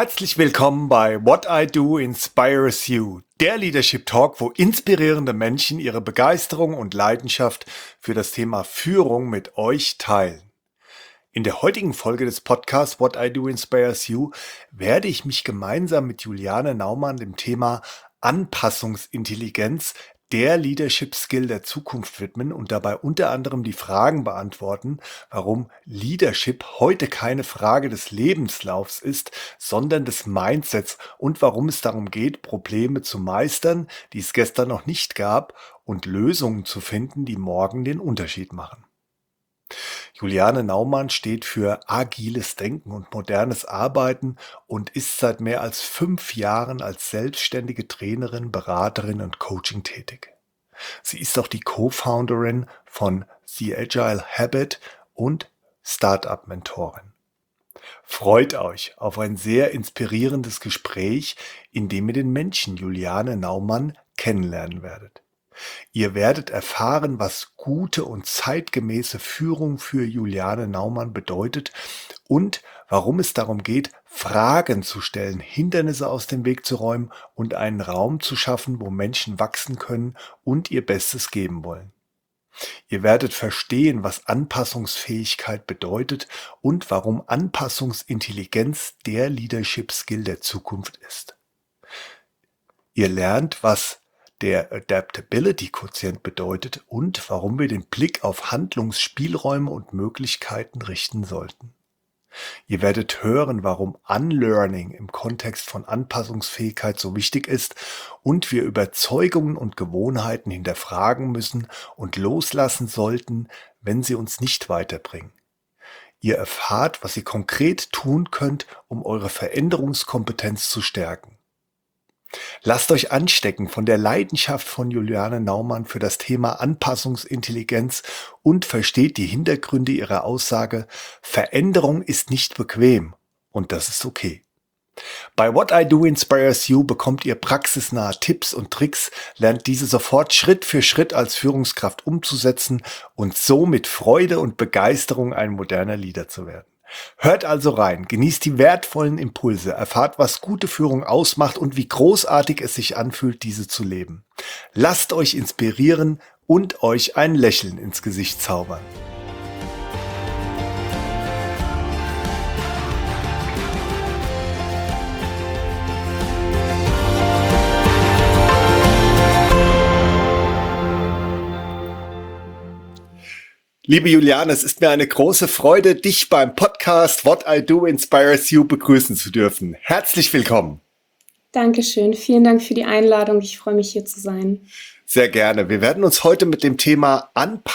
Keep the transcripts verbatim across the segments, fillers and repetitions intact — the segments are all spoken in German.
Herzlich willkommen bei What I Do Inspires You, der Leadership Talk, wo inspirierende Menschen ihre Begeisterung und Leidenschaft für das Thema Führung mit euch teilen. In der heutigen Folge des Podcasts What I Do Inspires You werde ich mich gemeinsam mit Juliane Naumann dem Thema Anpassungsintelligenz, der Leadership Skill der Zukunft widmen und dabei unter anderem die Fragen beantworten, warum Leadership heute keine Frage des Lebenslaufs ist, sondern des Mindsets und warum es darum geht, Probleme zu meistern, die es gestern noch nicht gab, und Lösungen zu finden, die morgen den Unterschied machen. Juliane Naumann steht für agiles Denken und modernes Arbeiten und ist seit mehr als fünf Jahren als selbstständige Trainerin, Beraterin und Coaching tätig. Sie ist auch die Co-Founderin von The Agile Habit und Startup-Mentorin. Freut euch auf ein sehr inspirierendes Gespräch, in dem ihr den Menschen Juliane Naumann kennenlernen werdet. Ihr werdet erfahren, was gute und zeitgemäße Führung für Juliane Naumann bedeutet und warum es darum geht, Fragen zu stellen, Hindernisse aus dem Weg zu räumen und einen Raum zu schaffen, wo Menschen wachsen können und ihr Bestes geben wollen. Ihr werdet verstehen, was Anpassungsfähigkeit bedeutet und warum Anpassungsintelligenz der Leadership Skill der Zukunft ist. Ihr lernt, was der Adaptability-Quotient bedeutet und warum wir den Blick auf Handlungsspielräume und Möglichkeiten richten sollten. Ihr werdet hören, warum Unlearning im Kontext von Anpassungsfähigkeit so wichtig ist und wir Überzeugungen und Gewohnheiten hinterfragen müssen und loslassen sollten, wenn sie uns nicht weiterbringen. Ihr erfahrt, was ihr konkret tun könnt, um eure Veränderungskompetenz zu stärken. Lasst euch anstecken von der Leidenschaft von Juliane Naumann für das Thema Anpassungsintelligenz und versteht die Hintergründe ihrer Aussage: Veränderung ist nicht bequem und das ist okay. Bei What I Do Inspires You bekommt ihr praxisnahe Tipps und Tricks, lernt diese sofort Schritt für Schritt als Führungskraft umzusetzen und so mit Freude und Begeisterung ein moderner Leader zu werden. Hört also rein, genießt die wertvollen Impulse, erfahrt, was gute Führung ausmacht und wie großartig es sich anfühlt, diese zu leben. Lasst euch inspirieren und euch ein Lächeln ins Gesicht zaubern. Liebe Juliane, es ist mir eine große Freude, dich beim Podcast What I Do Inspires You begrüßen zu dürfen. Herzlich willkommen. Dankeschön, vielen Dank für die Einladung. Ich freue mich, hier zu sein. Sehr gerne. Wir werden uns heute mit dem Thema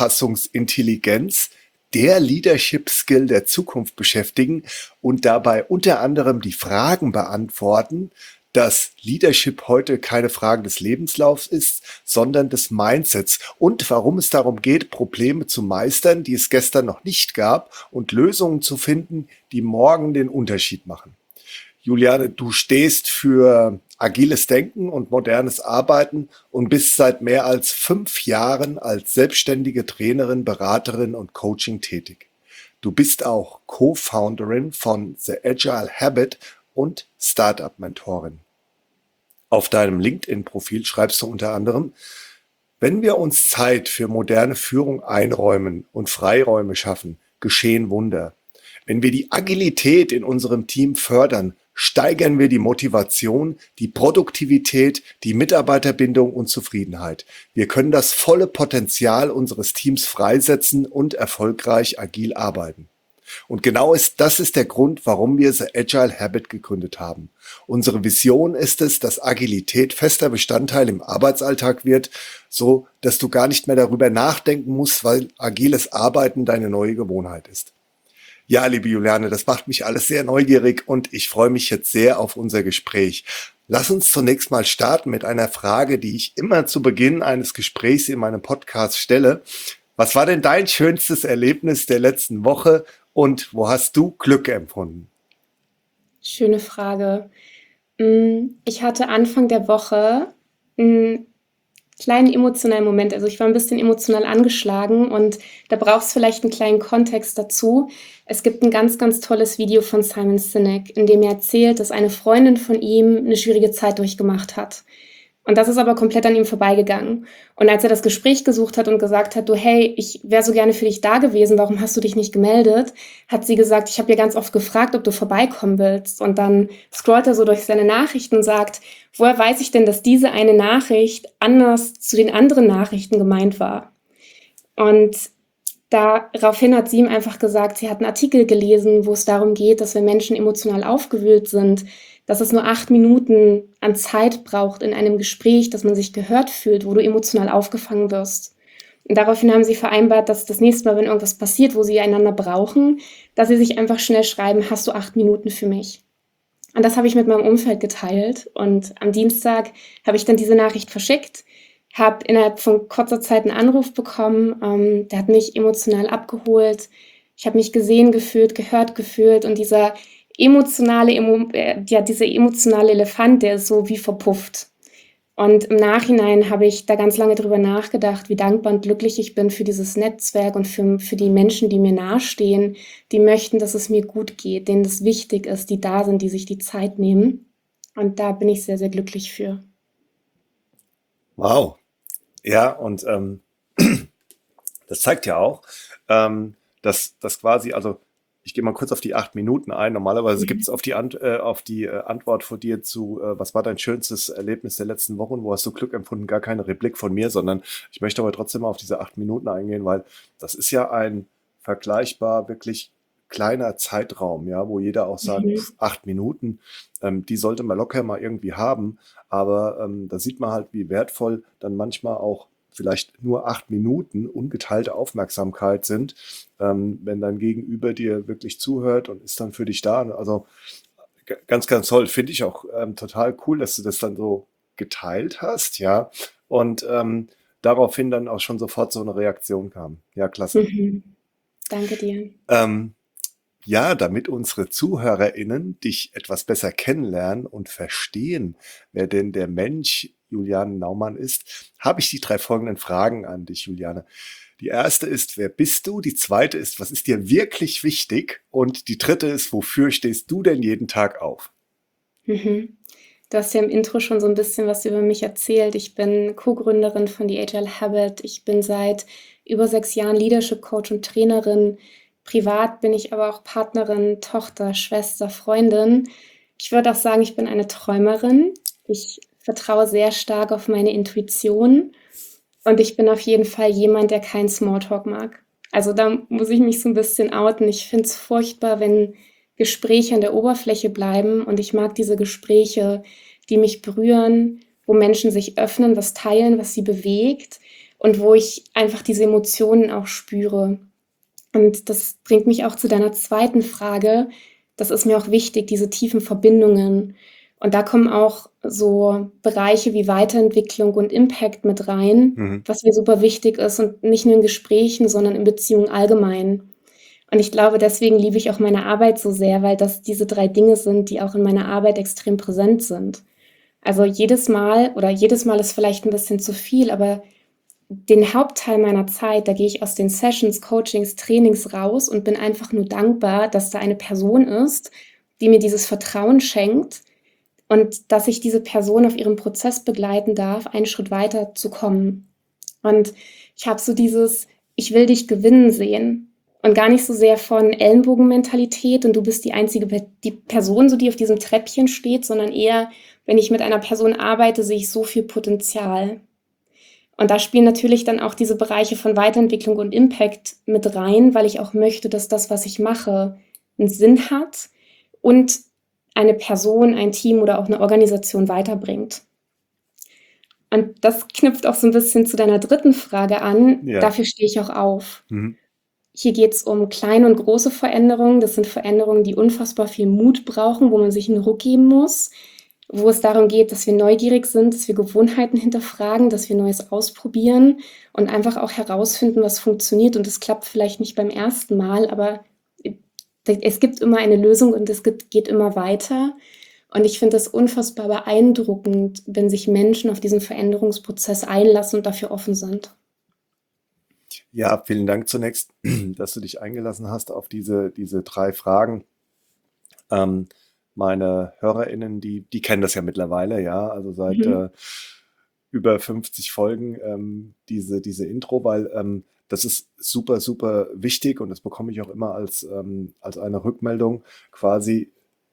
Anpassungsintelligenz, der Leadership Skill der Zukunft beschäftigen und dabei unter anderem die Fragen beantworten, dass Leadership heute keine Frage des Lebenslaufs ist, sondern des Mindsets und warum es darum geht, Probleme zu meistern, die es gestern noch nicht gab und Lösungen zu finden, die morgen den Unterschied machen. Juliane, du stehst für agiles Denken und modernes Arbeiten und bist seit mehr als fünf Jahren als selbstständige Trainerin, Beraterin und Coaching tätig. Du bist auch Co-Founderin von The Agile Habit und Startup-Mentorin. Auf deinem LinkedIn-Profil schreibst du unter anderem: Wenn wir uns Zeit für moderne Führung einräumen und Freiräume schaffen, geschehen Wunder. Wenn wir die Agilität in unserem Team fördern, steigern wir die Motivation, die Produktivität, die Mitarbeiterbindung und Zufriedenheit. Wir können das volle Potenzial unseres Teams freisetzen und erfolgreich agil arbeiten. Und genau ist, das ist der Grund, warum wir The Agile Habit gegründet haben. Unsere Vision ist es, dass Agilität fester Bestandteil im Arbeitsalltag wird, so dass du gar nicht mehr darüber nachdenken musst, weil agiles Arbeiten deine neue Gewohnheit ist. Ja, liebe Juliane, das macht mich alles sehr neugierig und ich freue mich jetzt sehr auf unser Gespräch. Lass uns zunächst mal starten mit einer Frage, die ich immer zu Beginn eines Gesprächs in meinem Podcast stelle. Was war denn dein schönstes Erlebnis der letzten Woche? Und wo hast du Glück empfunden? Schöne Frage. Ich hatte Anfang der Woche kleinen emotionalen Moment. Also, ich war ein bisschen emotional angeschlagen und da braucht's vielleicht einen kleinen Kontext dazu. Es gibt ein ganz, ganz tolles Video von Simon Sinek, in dem er erzählt, dass eine Freundin von ihm eine schwierige Zeit durchgemacht hat. Und das ist aber komplett an ihm vorbeigegangen. Und als er das Gespräch gesucht hat und gesagt hat: „Du, hey, ich wäre so gerne für dich da gewesen, warum hast du dich nicht gemeldet?", hat sie gesagt: „Ich habe ja ganz oft gefragt, ob du vorbeikommen willst." Und dann scrollt er so durch seine Nachrichten und sagt: „Woher weiß ich denn, dass diese eine Nachricht anders zu den anderen Nachrichten gemeint war?" Und daraufhin hat sie ihm einfach gesagt, sie hat einen Artikel gelesen, wo es darum geht, dass wenn Menschen emotional aufgewühlt sind, dass es nur acht Minuten an Zeit braucht in einem Gespräch, dass man sich gehört fühlt, wo du emotional aufgefangen wirst. Und daraufhin haben sie vereinbart, dass das nächste Mal, wenn irgendwas passiert, wo sie einander brauchen, dass sie sich einfach schnell schreiben: „Hast du acht Minuten für mich?" Und das habe ich mit meinem Umfeld geteilt. Und am Dienstag habe ich dann diese Nachricht verschickt, habe innerhalb von kurzer Zeit einen Anruf bekommen. Ähm, der hat mich emotional abgeholt. Ich habe mich gesehen gefühlt, gehört gefühlt. Und dieser emotionale, Emo äh, ja, dieser emotionale Elefant, der ist so wie verpufft. Und im Nachhinein habe ich da ganz lange drüber nachgedacht, wie dankbar und glücklich ich bin für dieses Netzwerk und für, für die Menschen, die mir nahestehen, die möchten, dass es mir gut geht, denen das wichtig ist, die da sind, die sich die Zeit nehmen. Und da bin ich sehr, sehr glücklich für. Wow. Ja, und ähm, das zeigt ja auch, ähm, dass das quasi, also ich gehe mal kurz auf die acht Minuten ein. Normalerweise gibt Mhm. es auf die, Ant äh, auf die äh, Antwort von dir zu, äh, was war dein schönstes Erlebnis der letzten Wochen, wo hast du Glück empfunden, gar keine Replik von mir, sondern ich möchte aber trotzdem mal auf diese acht Minuten eingehen, weil das ist ja ein vergleichbar wirklich kleiner Zeitraum, ja, wo jeder auch sagt, Mhm. pf, acht Minuten, ähm, die sollte man locker mal irgendwie haben. Aber ähm, da sieht man halt, wie wertvoll dann manchmal auch vielleicht nur acht Minuten ungeteilte Aufmerksamkeit sind, ähm, wenn dein Gegenüber dir wirklich zuhört und ist dann für dich da. Also g- ganz, ganz toll. Finde ich auch ähm, total cool, dass du das dann so geteilt hast, ja. Und ähm, daraufhin dann auch schon sofort so eine Reaktion kam. Ja, klasse. Mhm. Danke dir. Ähm, ja, damit unsere ZuhörerInnen dich etwas besser kennenlernen und verstehen, wer denn der Mensch Juliane Naumann ist, habe ich die drei folgenden Fragen an dich, Juliane. Die erste ist, wer bist du? Die zweite ist, was ist dir wirklich wichtig? Und die dritte ist, wofür stehst du denn jeden Tag auf? Mhm. Du hast ja im Intro schon so ein bisschen was über mich erzählt. Ich bin Co-Gründerin von The Agile Habit. Ich bin seit über sechs Jahren Leadership Coach und Trainerin. Privat bin ich aber auch Partnerin, Tochter, Schwester, Freundin. Ich würde auch sagen, ich bin eine Träumerin. Ich vertraue sehr stark auf meine Intuition und ich bin auf jeden Fall jemand, der keinen Smalltalk mag. Also, da muss ich mich so ein bisschen outen. Ich finde es furchtbar, wenn Gespräche an der Oberfläche bleiben und ich mag diese Gespräche, die mich berühren, wo Menschen sich öffnen, was teilen, was sie bewegt und wo ich einfach diese Emotionen auch spüre. Und das bringt mich auch zu deiner zweiten Frage. Das ist mir auch wichtig, diese tiefen Verbindungen. Und da kommen auch so Bereiche wie Weiterentwicklung und Impact mit rein, Mhm. was mir super wichtig ist und nicht nur in Gesprächen, sondern in Beziehungen allgemein. Und ich glaube, deswegen liebe ich auch meine Arbeit so sehr, weil das diese drei Dinge sind, die auch in meiner Arbeit extrem präsent sind. Also jedes Mal oder jedes Mal ist vielleicht ein bisschen zu viel, aber den Hauptteil meiner Zeit, da gehe ich aus den Sessions, Coachings, Trainings raus und bin einfach nur dankbar, dass da eine Person ist, die mir dieses Vertrauen schenkt und dass ich diese Person auf ihrem Prozess begleiten darf, einen Schritt weiter zu kommen. Und ich habe so dieses, ich will dich gewinnen sehen und gar nicht so sehr von Ellenbogenmentalität und du bist die einzige Pe- die Person, so die auf diesem Treppchen steht, sondern eher, wenn ich mit einer Person arbeite, sehe ich so viel Potenzial. Und da spielen natürlich dann auch diese Bereiche von Weiterentwicklung und Impact mit rein, weil ich auch möchte, dass das, was ich mache, einen Sinn hat und eine Person, ein Team oder auch eine Organisation weiterbringt. Und das knüpft auch so ein bisschen zu deiner dritten Frage an. Ja. Dafür stehe ich auch auf. Mhm. Hier geht es um kleine und große Veränderungen. Das sind Veränderungen, die unfassbar viel Mut brauchen, wo man sich einen Ruck geben muss, wo es darum geht, dass wir neugierig sind, dass wir Gewohnheiten hinterfragen, dass wir Neues ausprobieren und einfach auch herausfinden, was funktioniert. Und es klappt vielleicht nicht beim ersten Mal, aber es gibt immer eine Lösung und es geht immer weiter. Und ich finde es unfassbar beeindruckend, wenn sich Menschen auf diesen Veränderungsprozess einlassen und dafür offen sind. Ja, vielen Dank zunächst, dass du dich eingelassen hast auf diese, diese drei Fragen. Ähm, Meine HörerInnen, die, die kennen das ja mittlerweile, ja, also seit Mhm. äh, über fünfzig Folgen ähm, diese, diese Intro, weil ähm, das ist super, super wichtig und das bekomme ich auch immer als, ähm, als eine Rückmeldung quasi,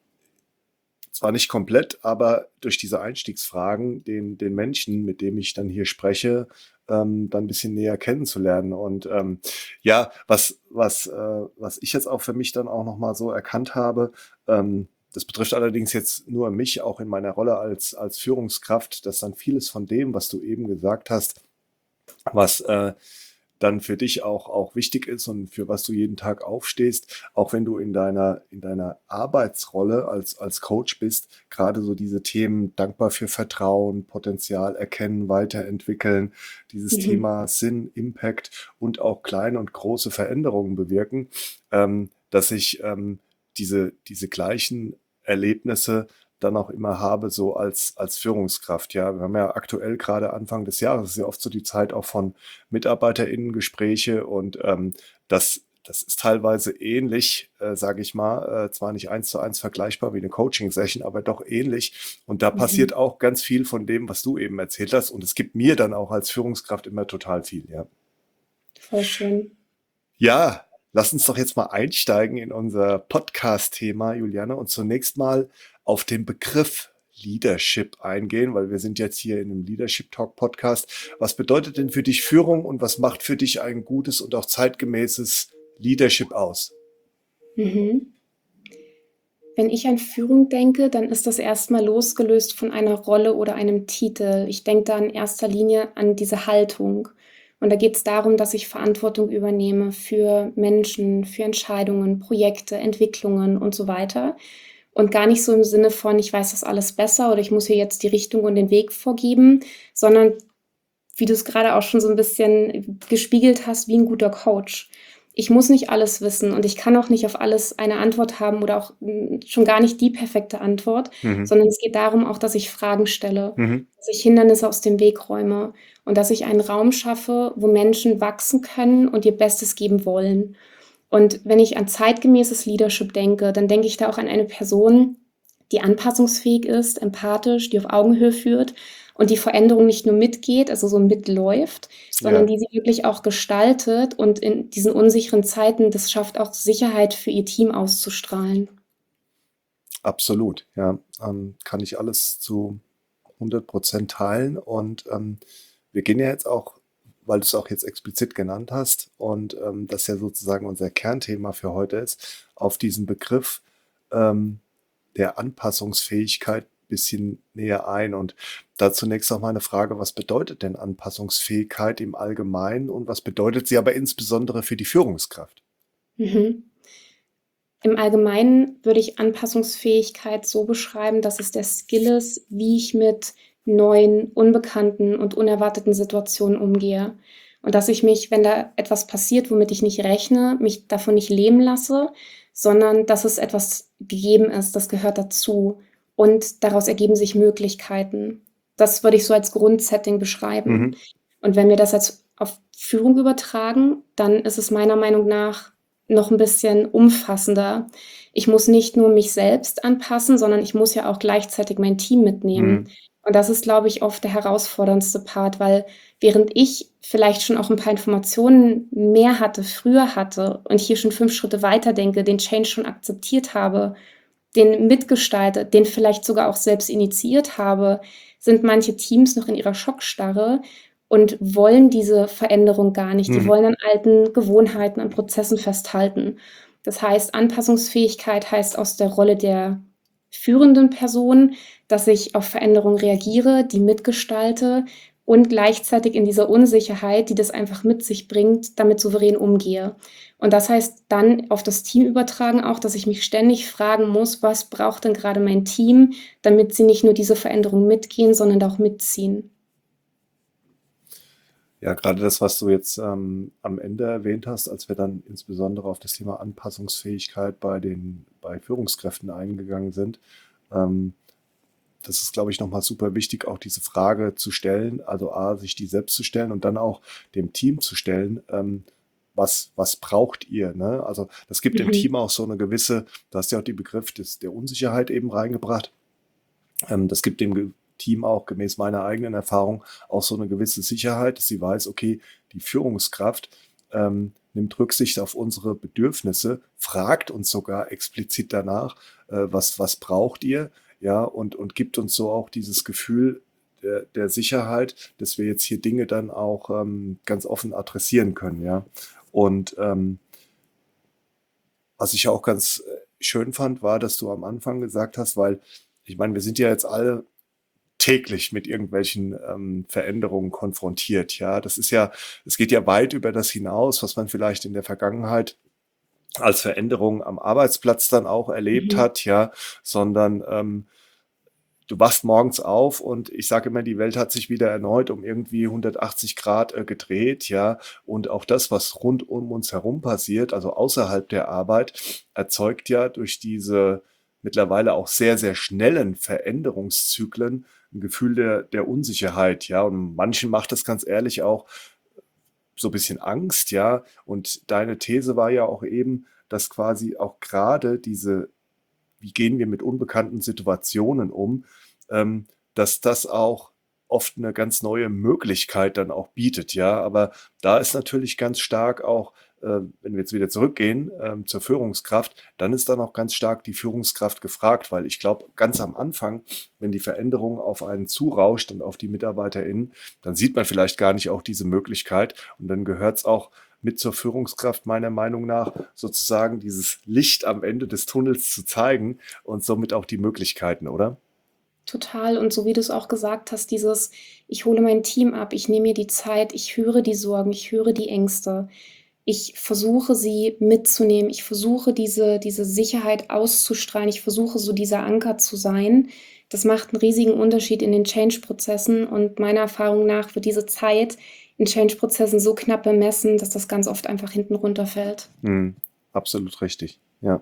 zwar nicht komplett, aber durch diese Einstiegsfragen den, den Menschen, mit dem ich dann hier spreche, ähm, dann ein bisschen näher kennenzulernen. Und ähm, ja, was, was, äh, was ich jetzt auch für mich dann auch nochmal so erkannt habe, ähm, das betrifft allerdings jetzt nur mich, auch in meiner Rolle als, als Führungskraft, dass dann vieles von dem, was du eben gesagt hast, was äh, dann für dich auch, auch wichtig ist und für was du jeden Tag aufstehst, auch wenn du in deiner, in deiner Arbeitsrolle als, als Coach bist, gerade so diese Themen dankbar für Vertrauen, Potenzial erkennen, weiterentwickeln, dieses Mhm. Thema Sinn, Impact und auch kleine und große Veränderungen bewirken, ähm, dass ich ähm, diese, diese gleichen Erlebnisse dann auch immer habe, so als, als Führungskraft. Ja, wir haben ja aktuell gerade Anfang des Jahres, das ist ja oft so die Zeit auch von MitarbeiterInnen-Gespräche und ähm, das, das ist teilweise ähnlich, äh, sage ich mal, äh, zwar nicht eins zu eins vergleichbar wie eine Coaching-Session, aber doch ähnlich. Und da Mhm. passiert auch ganz viel von dem, was du eben erzählt hast. Und es gibt mir dann auch als Führungskraft immer total viel, ja. Voll schön. Ja, lass uns doch jetzt mal einsteigen in unser Podcast-Thema, Juliane, und zunächst mal auf den Begriff Leadership eingehen, weil wir sind jetzt hier in einem Leadership Talk Podcast. Was bedeutet denn für dich Führung und was macht für dich ein gutes und auch zeitgemäßes Leadership aus? Mhm. Wenn ich an Führung denke, dann ist das erstmal losgelöst von einer Rolle oder einem Titel. Ich denke da in erster Linie an diese Haltung. Und da geht es darum, dass ich Verantwortung übernehme für Menschen, für Entscheidungen, Projekte, Entwicklungen und so weiter. Und gar nicht so im Sinne von, ich weiß das alles besser oder ich muss hier jetzt die Richtung und den Weg vorgeben, sondern wie du es gerade auch schon so ein bisschen gespiegelt hast, wie ein guter Coach. Ich muss nicht alles wissen und ich kann auch nicht auf alles eine Antwort haben oder auch, hm, schon gar nicht die perfekte Antwort, Mhm. sondern es geht darum auch, dass ich Fragen stelle, Mhm. dass ich Hindernisse aus dem Weg räume und dass ich einen Raum schaffe, wo Menschen wachsen können und ihr Bestes geben wollen. Und wenn ich an zeitgemäßes Leadership denke, dann denke ich da auch an eine Person, die anpassungsfähig ist, empathisch, die auf Augenhöhe führt und die Veränderung nicht nur mitgeht, also so mitläuft, sondern Ja, die sie wirklich auch gestaltet und in diesen unsicheren Zeiten das schafft, auch Sicherheit für ihr Team auszustrahlen. absolut. Ja, ähm, kann ich alles zu hundert Prozent teilen. Und ähm, wir gehen ja jetzt auch, weil du es auch jetzt explizit genannt hast und ähm, das ja sozusagen unser Kernthema für heute ist, auf diesen Begriff ähm, der Anpassungsfähigkeit ein bisschen näher ein. Und da zunächst noch mal eine Frage, was bedeutet denn Anpassungsfähigkeit im Allgemeinen und was bedeutet sie aber insbesondere für die Führungskraft? Mhm. Im Allgemeinen würde ich Anpassungsfähigkeit so beschreiben, dass es der Skill ist, wie ich mit neuen, unbekannten und unerwarteten Situationen umgehe. Und dass ich mich, wenn da etwas passiert, womit ich nicht rechne, mich davon nicht lähmen lasse, sondern dass es etwas gegeben ist, das gehört dazu. Und daraus ergeben sich Möglichkeiten. Das würde ich so als Grundsetting beschreiben. Mhm. Und wenn wir das jetzt auf Führung übertragen, dann ist es meiner Meinung nach noch ein bisschen umfassender. Ich muss nicht nur mich selbst anpassen, sondern ich muss ja auch gleichzeitig mein Team mitnehmen. Mhm. Und das ist, glaube ich, oft der herausforderndste Part, weil während ich vielleicht schon auch ein paar Informationen mehr hatte, früher hatte und hier schon fünf Schritte weiter denke, den Change schon akzeptiert habe, den mitgestaltet, den vielleicht sogar auch selbst initiiert habe, sind manche Teams noch in ihrer Schockstarre und wollen diese Veränderung gar nicht. Die Mhm. wollen an alten Gewohnheiten, an Prozessen festhalten. Das heißt, Anpassungsfähigkeit heißt aus der Rolle der führenden Person, dass ich auf Veränderungen reagiere, die mitgestalte und gleichzeitig in dieser Unsicherheit, die das einfach mit sich bringt, damit souverän umgehe. Und das heißt dann auf das Team übertragen auch, dass ich mich ständig fragen muss, was braucht denn gerade mein Team, damit sie nicht nur diese Veränderung mitgehen, sondern auch mitziehen. Ja, gerade das, was du jetzt ähm, am Ende erwähnt hast, als wir dann insbesondere auf das Thema Anpassungsfähigkeit bei den bei Führungskräften eingegangen sind. Ähm, das ist, glaube ich, nochmal super wichtig, auch diese Frage zu stellen, also A, sich die selbst zu stellen und dann auch dem Team zu stellen, ähm, was, was braucht ihr? Ne? Also das gibt dem Mhm. Team auch so eine gewisse, du hast ja auch den Begriff des, der Unsicherheit eben reingebracht. Ähm, das gibt dem Ge- Team auch gemäß meiner eigenen Erfahrung auch so eine gewisse Sicherheit, dass sie weiß, okay, die Führungskraft ähm, nimmt Rücksicht auf unsere Bedürfnisse, fragt uns sogar explizit danach, äh, was, was braucht ihr? Ja, und, und gibt uns so auch dieses Gefühl der, der Sicherheit, dass wir jetzt hier Dinge dann auch ähm, ganz offen adressieren können, ja. Und ähm, was ich auch ganz äh, schön fand, war, dass du am Anfang gesagt hast, weil ich meine, wir sind ja jetzt alle täglich mit irgendwelchen ähm, Veränderungen konfrontiert. Ja, das ist ja, es geht ja weit über das hinaus, was man vielleicht in der Vergangenheit als Veränderung am Arbeitsplatz dann auch erlebt Mhm. hat, ja, sondern ähm, du wachst morgens auf und ich sage immer, die Welt hat sich wieder erneut um irgendwie hundertachtzig Grad äh, gedreht, ja. Und auch das, was rund um uns herum passiert, also außerhalb der Arbeit, erzeugt ja durch diese mittlerweile auch sehr, sehr schnellen Veränderungszyklen ein Gefühl der, der Unsicherheit, ja. Und manchen macht das ganz ehrlich auch so ein bisschen Angst, ja. Und deine These war ja auch eben, dass quasi auch gerade diese, wie gehen wir mit unbekannten Situationen um, ähm, dass das auch oft eine ganz neue Möglichkeit dann auch bietet, ja. Aber da ist natürlich ganz stark auch, äh, wenn wir jetzt wieder zurückgehen ähm, zur Führungskraft, dann ist dann auch ganz stark die Führungskraft gefragt, weil ich glaube, ganz am Anfang, wenn die Veränderung auf einen zurauscht und auf die MitarbeiterInnen, dann sieht man vielleicht gar nicht auch diese Möglichkeit und dann gehört es auch mit zur Führungskraft meiner Meinung nach sozusagen dieses Licht am Ende des Tunnels zu zeigen und somit auch die Möglichkeiten, oder? Total. Und so wie du es auch gesagt hast, dieses, ich hole mein Team ab, ich nehme mir die Zeit, ich höre die Sorgen, ich höre die Ängste. Ich versuche sie mitzunehmen. Ich versuche diese, diese Sicherheit auszustrahlen. Ich versuche so dieser Anker zu sein. Das macht einen riesigen Unterschied in den Change-Prozessen. Und meiner Erfahrung nach wird diese Zeit in Change-Prozessen so knapp bemessen, dass das ganz oft einfach hinten runterfällt. Mhm. Absolut richtig. Ja.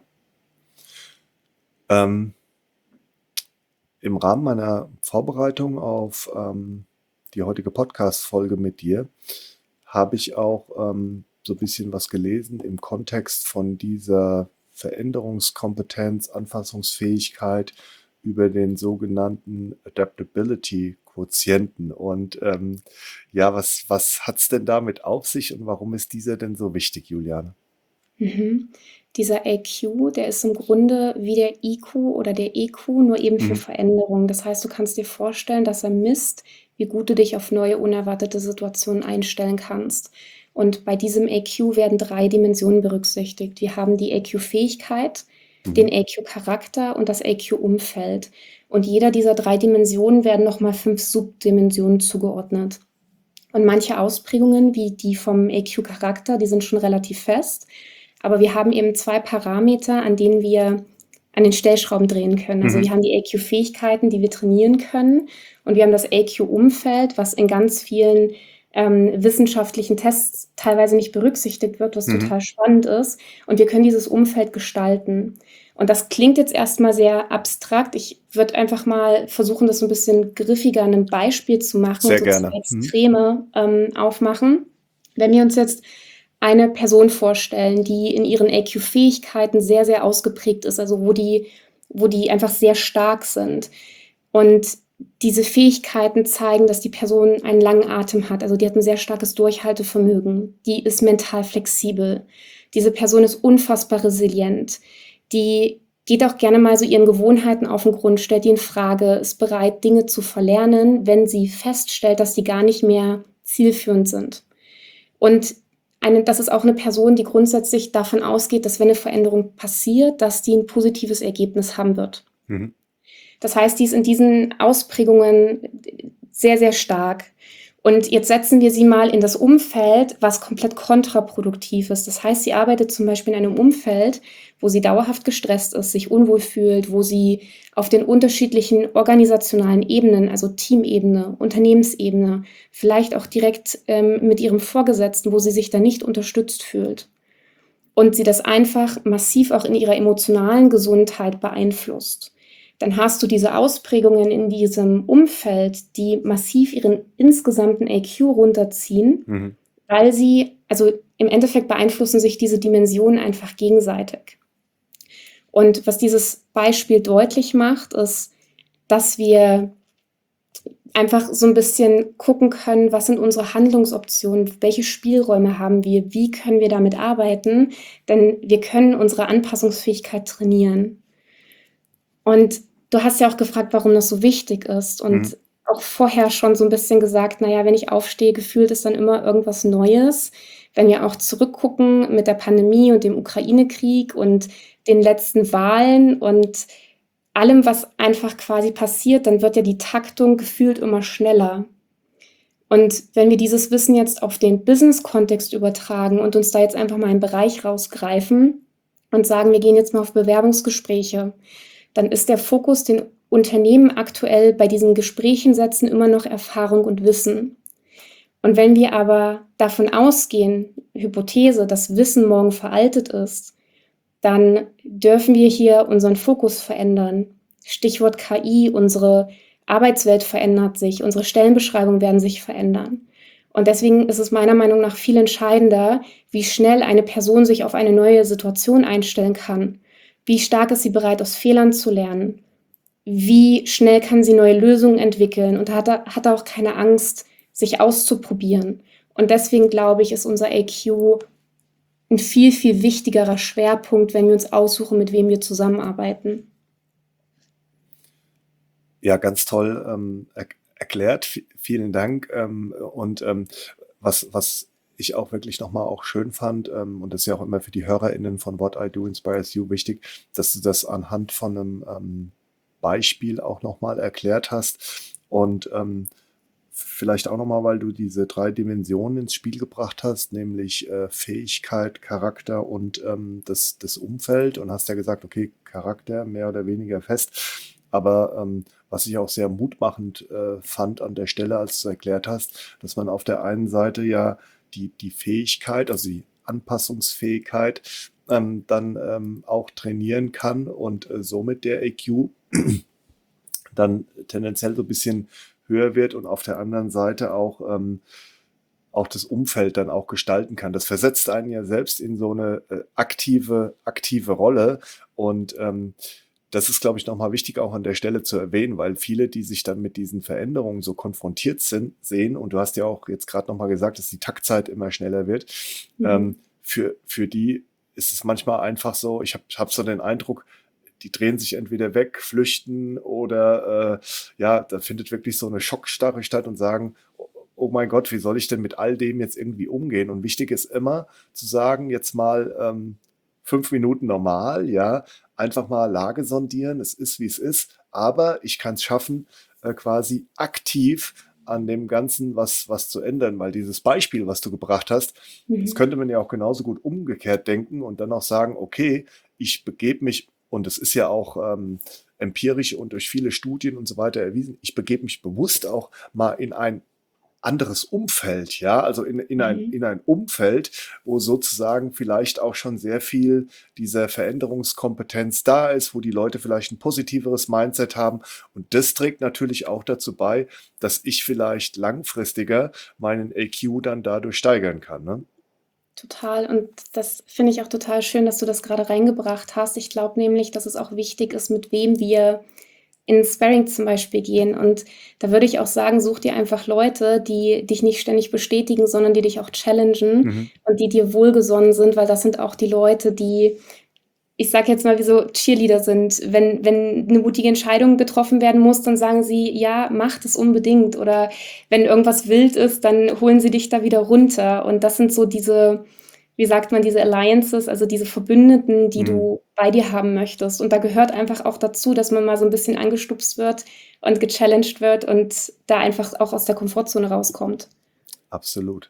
Ähm, Im Rahmen meiner Vorbereitung auf ähm, die heutige Podcast-Folge mit dir habe ich auch ähm, so ein bisschen was gelesen im Kontext von dieser Veränderungskompetenz, Anpassungsfähigkeit über den sogenannten Adaptability-Quotienten. Und ähm, ja, was, was hat es denn damit auf sich und warum ist dieser denn so wichtig, Juliane? Mhm. Dieser A Q, der ist im Grunde wie der I Q oder der E Q, nur eben für Mhm. Veränderungen. Das heißt, du kannst dir vorstellen, dass er misst, wie gut du dich auf neue, unerwartete Situationen einstellen kannst. Und bei diesem A Q werden drei Dimensionen berücksichtigt. Wir haben die A Q-Fähigkeit, Mhm. den A Q-Charakter und das A Q-Umfeld. Und jeder dieser drei Dimensionen werden nochmal fünf Subdimensionen zugeordnet. Und manche Ausprägungen, wie die vom A Q-Charakter, die sind schon relativ fest. Aber wir haben eben zwei Parameter, an denen wir an den Stellschrauben drehen können. Also Mhm. wir haben die A Q-Fähigkeiten, die wir trainieren können. Und wir haben das A Q-Umfeld, was in ganz vielen ähm, wissenschaftlichen Tests teilweise nicht berücksichtigt wird, was Mhm. total spannend ist. Und wir können dieses Umfeld gestalten. Und das klingt jetzt erstmal sehr abstrakt. Ich würde einfach mal versuchen, das so ein bisschen griffiger an einem Beispiel zu machen und Sehr so zwei gerne. Mhm. Extreme ähm, aufmachen. Wenn wir uns jetzt eine Person vorstellen, die in ihren A Q-Fähigkeiten sehr, sehr ausgeprägt ist, also wo die, wo die einfach sehr stark sind. Und diese Fähigkeiten zeigen, dass die Person einen langen Atem hat. Also die hat ein sehr starkes Durchhaltevermögen. Die ist mental flexibel. Diese Person ist unfassbar resilient. Die geht auch gerne mal so ihren Gewohnheiten auf den Grund, stellt die in Frage, ist bereit, Dinge zu verlernen, wenn sie feststellt, dass die gar nicht mehr zielführend sind. Und eine, das ist auch eine Person, die grundsätzlich davon ausgeht, dass wenn eine Veränderung passiert, dass die ein positives Ergebnis haben wird. Mhm. Das heißt, die ist in diesen Ausprägungen sehr, sehr stark. Und jetzt setzen wir sie mal in das Umfeld, was komplett kontraproduktiv ist. Das heißt, sie arbeitet zum Beispiel in einem Umfeld, wo sie dauerhaft gestresst ist, sich unwohl fühlt, wo sie auf den unterschiedlichen organisationalen Ebenen, also Teamebene, Unternehmensebene, vielleicht auch direkt ähm, mit ihrem Vorgesetzten, wo sie sich da nicht unterstützt fühlt. Und sie das einfach massiv auch in ihrer emotionalen Gesundheit beeinflusst. dann hast du diese Ausprägungen in diesem Umfeld, die massiv ihren insgesamten A Q runterziehen, Mhm. weil sie, also im Endeffekt beeinflussen sich diese Dimensionen einfach gegenseitig. Und was dieses Beispiel deutlich macht, ist, dass wir einfach so ein bisschen gucken können, was sind unsere Handlungsoptionen, welche Spielräume haben wir, wie können wir damit arbeiten, denn wir können unsere Anpassungsfähigkeit trainieren. Und du hast ja auch gefragt, warum das so wichtig ist Mhm. und auch vorher schon so ein bisschen gesagt, na ja, wenn ich aufstehe, gefühlt ist dann immer irgendwas Neues. Wenn wir auch zurückgucken mit der Pandemie und dem Ukraine-Krieg und den letzten Wahlen und allem, was einfach quasi passiert, dann wird ja die Taktung gefühlt immer schneller. Und wenn wir dieses Wissen jetzt auf den Business-Kontext übertragen und uns da jetzt einfach mal einen Bereich rausgreifen und sagen, wir gehen jetzt mal auf Bewerbungsgespräche, dann ist der Fokus, den Unternehmen aktuell bei diesen Gesprächen setzen, immer noch Erfahrung und Wissen. Und wenn wir aber davon ausgehen, Hypothese, dass Wissen morgen veraltet ist, dann dürfen wir hier unseren Fokus verändern. Stichwort K I, unsere Arbeitswelt verändert sich, unsere Stellenbeschreibungen werden sich verändern. Und deswegen ist es meiner Meinung nach viel entscheidender, wie schnell eine Person sich auf eine neue Situation einstellen kann. Wie stark ist sie bereit, aus Fehlern zu lernen? Wie schnell kann sie neue Lösungen entwickeln und hat, hat auch keine Angst, sich auszuprobieren. Und deswegen glaube ich, ist unser A Q ein viel, viel wichtigerer Schwerpunkt, wenn wir uns aussuchen, mit wem wir zusammenarbeiten. Ja, ganz toll ähm, er erklärt. V vielen Dank. Ähm, und ähm, was, was ich auch wirklich nochmal auch schön fand, ähm, und das ist ja auch immer für die HörerInnen von What I Do Inspires You wichtig, dass du das anhand von einem ähm, Beispiel auch nochmal erklärt hast. Und ähm, vielleicht auch nochmal, weil du diese drei Dimensionen ins Spiel gebracht hast, nämlich äh, Fähigkeit, Charakter und ähm, das, das Umfeld. Und hast ja gesagt, okay, Charakter mehr oder weniger fest. Aber ähm, was ich auch sehr mutmachend äh, fand an der Stelle, als du erklärt hast, dass man auf der einen Seite ja die, die Fähigkeit, also die Anpassungsfähigkeit, ähm, dann ähm, auch trainieren kann und äh, somit der E Q dann tendenziell so ein bisschen höher wird und auf der anderen Seite auch, ähm, auch das Umfeld dann auch gestalten kann. Das versetzt einen ja selbst in so eine äh, aktive, aktive Rolle. Und ähm, das ist, glaube ich, nochmal wichtig auch an der Stelle zu erwähnen, weil viele, die sich dann mit diesen Veränderungen so konfrontiert sind, sehen, und du hast ja auch jetzt gerade nochmal gesagt, dass die Taktzeit immer schneller wird, ähm, Mhm. für, für die ist es manchmal einfach so, ich habe hab so den Eindruck, die drehen sich entweder weg, flüchten oder äh, ja, da findet wirklich so eine Schockstarre statt und sagen, oh, oh mein Gott, wie soll ich denn mit all dem jetzt irgendwie umgehen? Und wichtig ist immer zu sagen, jetzt mal ähm, fünf Minuten normal, ja, einfach mal Lage sondieren, es ist, wie es ist, aber ich kann es schaffen, äh, quasi aktiv an dem Ganzen was, was zu ändern, weil dieses Beispiel, was du gebracht hast, das Mhm. könnte man ja auch genauso gut umgekehrt denken und dann auch sagen, okay, ich begebe mich, und es ist ja auch ähm, empirisch und durch viele Studien und so weiter erwiesen, ich begebe mich bewusst auch mal in ein anderes Umfeld, ja, also in, in, ein, Mhm. in ein Umfeld, wo sozusagen vielleicht auch schon sehr viel dieser Veränderungskompetenz da ist, wo die Leute vielleicht ein positiveres Mindset haben. Und das trägt natürlich auch dazu bei, dass ich vielleicht langfristiger meinen A Q dann dadurch steigern kann. Ne? Total. Und das finde ich auch total schön, dass du das gerade reingebracht hast. Ich glaube nämlich, dass es auch wichtig ist, mit wem wir in Sparring zum Beispiel gehen. Und da würde ich auch sagen, such dir einfach Leute, die dich nicht ständig bestätigen, sondern die dich auch challengen Mhm. und die dir wohlgesonnen sind, weil das sind auch die Leute, die, ich sage jetzt mal, wie so Cheerleader sind. Wenn, wenn eine mutige Entscheidung getroffen werden muss, dann sagen sie, ja, mach das unbedingt. Oder wenn irgendwas wild ist, dann holen sie dich da wieder runter. Und das sind so diese, wie sagt man, diese Alliances, also diese Verbündeten, die Mhm. du bei dir haben möchtest. Und da gehört einfach auch dazu, dass man mal so ein bisschen angestupst wird und gechallenged wird und da einfach auch aus der Komfortzone rauskommt. Absolut.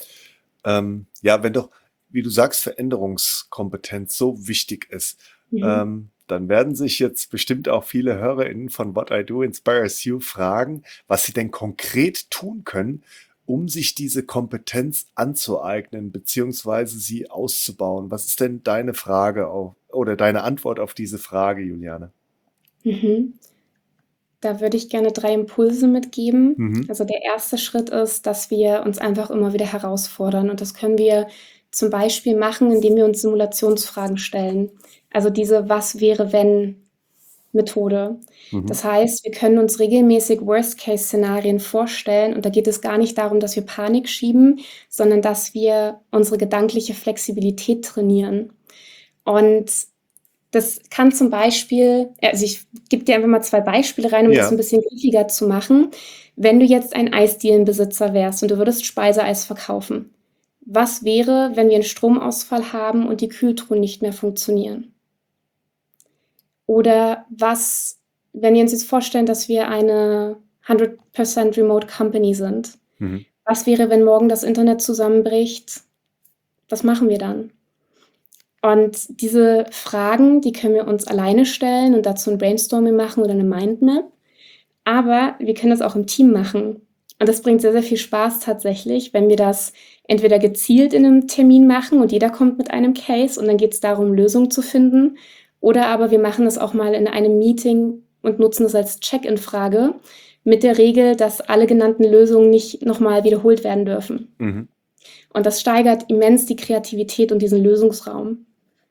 Ähm, ja, wenn doch, wie du sagst, Veränderungskompetenz so wichtig ist, Mhm. ähm, dann werden sich jetzt bestimmt auch viele HörerInnen von What I Do Inspires You fragen, was sie denn konkret tun können, um sich diese Kompetenz anzueignen, beziehungsweise sie auszubauen. Was ist denn deine Frage auf, oder deine Antwort auf diese Frage, Juliane? Mhm. Da würde ich gerne drei Impulse mitgeben. Mhm. Also, der erste Schritt ist, dass wir uns einfach immer wieder herausfordern und das können wir zum Beispiel machen, indem wir uns Simulationsfragen stellen. Also, diese „Was-wäre-wenn“-Methode. Mhm. Das heißt, wir können uns regelmäßig Worst-Case-Szenarien vorstellen und da geht es gar nicht darum, dass wir Panik schieben, sondern dass wir unsere gedankliche Flexibilität trainieren. Und das kann zum Beispiel also, ich gebe dir einfach mal zwei Beispiele rein, um das 'n Ja. bisschen griffiger zu machen. Wenn du jetzt ein Eisdielenbesitzer wärst und du würdest Speiseeis verkaufen, was wäre, wenn wir 'n Stromausfall haben und die Kühltruhen nicht mehr funktionieren? Oder was wenn wir uns jetzt vorstellen, dass wir eine hundred percent remote company sind. Mhm. Was wäre, wenn morgen das Internet zusammenbricht? Was machen wir dann? Und diese Fragen, die können wir uns alleine stellen und dazu 'n Brainstorming machen oder 'ne Mindmap. Aber wir können das auch im Team machen. Und das bringt sehr, sehr viel Spaß tatsächlich, wenn wir das entweder gezielt in 'nem Termin machen und jeder kommt mit einem Case und dann geht's darum, Lösungen zu finden. Oder aber wir machen das auch mal in einem Meeting und nutzen das als Check-in-Frage mit der Regel, dass alle genannten Lösungen nicht noch mal wiederholt werden dürfen. Mhm. Und das steigert immens die Kreativität und diesen Lösungsraum.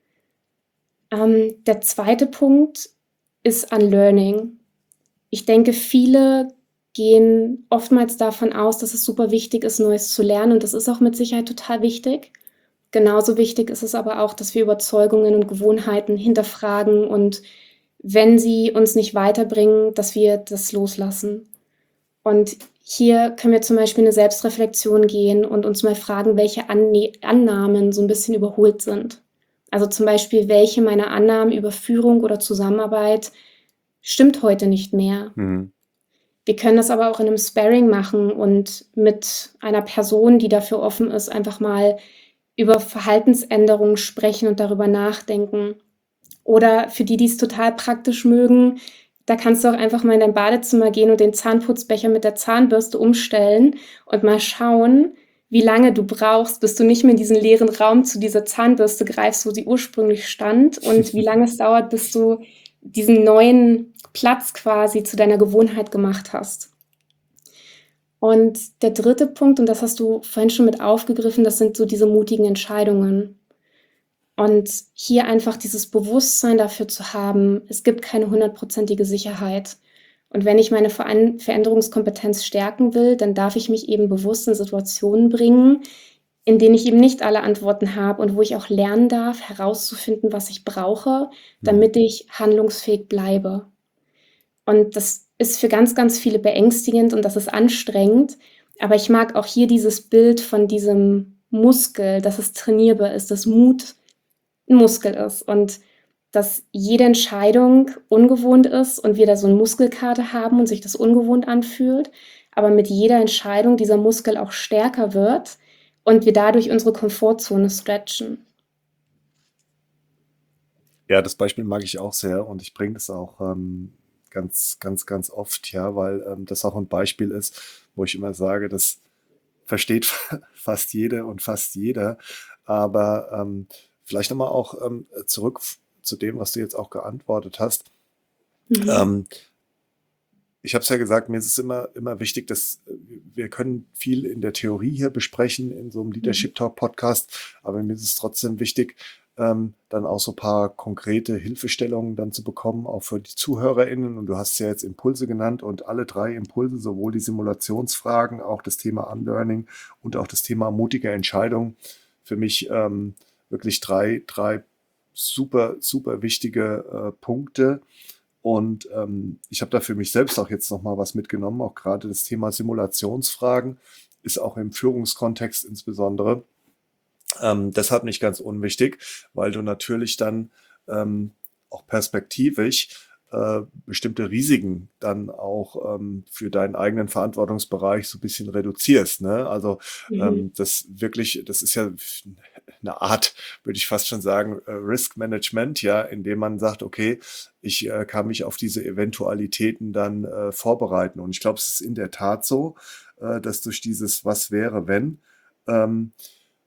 Ähm, der zweite Punkt ist Unlearning. Ich denke, viele gehen oftmals davon aus, dass es super wichtig ist, Neues zu lernen und das ist auch mit Sicherheit total wichtig. Genauso wichtig ist es aber auch, dass wir Überzeugungen und Gewohnheiten hinterfragen und wenn sie uns nicht weiterbringen, dass wir das loslassen. Und hier können wir zum Beispiel in 'ne Selbstreflexion gehen und uns mal fragen, welche Anne Annahmen so 'n bisschen überholt sind. Also, zum Beispiel, welche meiner Annahmen über Führung oder Zusammenarbeit stimmt heute nicht mehr? Mhm. Wir können das aber auch in 'nem Sparring machen und mit einer Person, die dafür offen ist, einfach mal über Verhaltensänderungen sprechen und darüber nachdenken. Oder für die, die's total praktisch mögen, da kannst du auch einfach mal in dein Badezimmer gehen und den Zahnputzbecher mit der Zahnbürste umstellen und mal schauen, wie lange du brauchst, bis du nicht mehr in diesen leeren Raum zu dieser Zahnbürste greifst, wo sie ursprünglich stand und wie lange es dauert, bis du diesen neuen Platz quasi zu deiner Gewohnheit gemacht hast. Und der dritte Punkt, und das hast du vorhin schon mit aufgegriffen, das sind so diese mutigen Entscheidungen. Und hier einfach dieses Bewusstsein dafür zu haben, es gibt keine hundertprozentige Sicherheit. Und wenn ich meine Veran Veränderungskompetenz stärken will, dann darf ich mich eben bewusst in Situationen bringen, in denen ich eben nicht alle Antworten habe und wo ich auch lernen darf, herauszufinden, was ich brauche, Mhm. damit ich handlungsfähig bleibe. Und das ist für ganz, ganz viele beängstigend und das ist anstrengend. Aber ich mag auch hier dieses Bild von diesem Muskel, dass es trainierbar ist, dass Mut 'n Muskel ist und dass jede Entscheidung ungewohnt ist und wir da so 'n Muskelkater haben und sich das ungewohnt anfühlt, aber mit jeder Entscheidung dieser Muskel auch stärker wird und wir dadurch unsere Komfortzone stretchen. Ja, das Beispiel mag ich auch sehr und ich bringe das auch, ähm, ganz, ganz, ganz oft, ja, weil, ähm, das auch 'n Beispiel ist, wo ich immer sage, das versteht fa fast jede und fast jeder. Aber, ähm, vielleicht noch mal auch, ähm, zurück f zu dem, was du jetzt auch geantwortet hast. Mhm. Ähm ich habe es ja gesagt, mir ist es immer immer wichtig, dass w wir können viel in der Theorie hier besprechen in so 'nem Mhm. Leadership Talk Podcast, aber mir ist es trotzdem wichtig, ähm, dann auch so paar konkrete Hilfestellungen dann zu bekommen, auch für die ZuhörerInnen. Und du hast ja jetzt Impulse genannt und alle drei Impulse, sowohl die Simulationsfragen, auch das Thema Unlearning und auch das Thema mutige Entscheidung für mich, ähm, wirklich drei drei super, super wichtige, äh, Punkte. Und, ähm, ich habe da für mich selbst auch jetzt noch mal was mitgenommen. Auch grade das Thema Simulationsfragen ist auch im Führungskontext insbesondere, ähm, deshalb nicht ganz unwichtig, weil du natürlich dann, ähm, auch perspektivisch, äh, bestimmte Risiken dann auch, ähm, für deinen eigenen Verantwortungsbereich so bisschen reduzierst, ne? Also, Mhm. ähm, das wirklich das ist ja f 'ne Art, würde ich fast schon sagen, äh, Risk Management, ja, indem man sagt: „Okay, ich, äh, kann mich auf diese Eventualitäten dann, äh, vorbereiten.“ Und ich glaube, es ist in der Tat so, äh, dass durch dieses „Was wäre, wenn“, ähm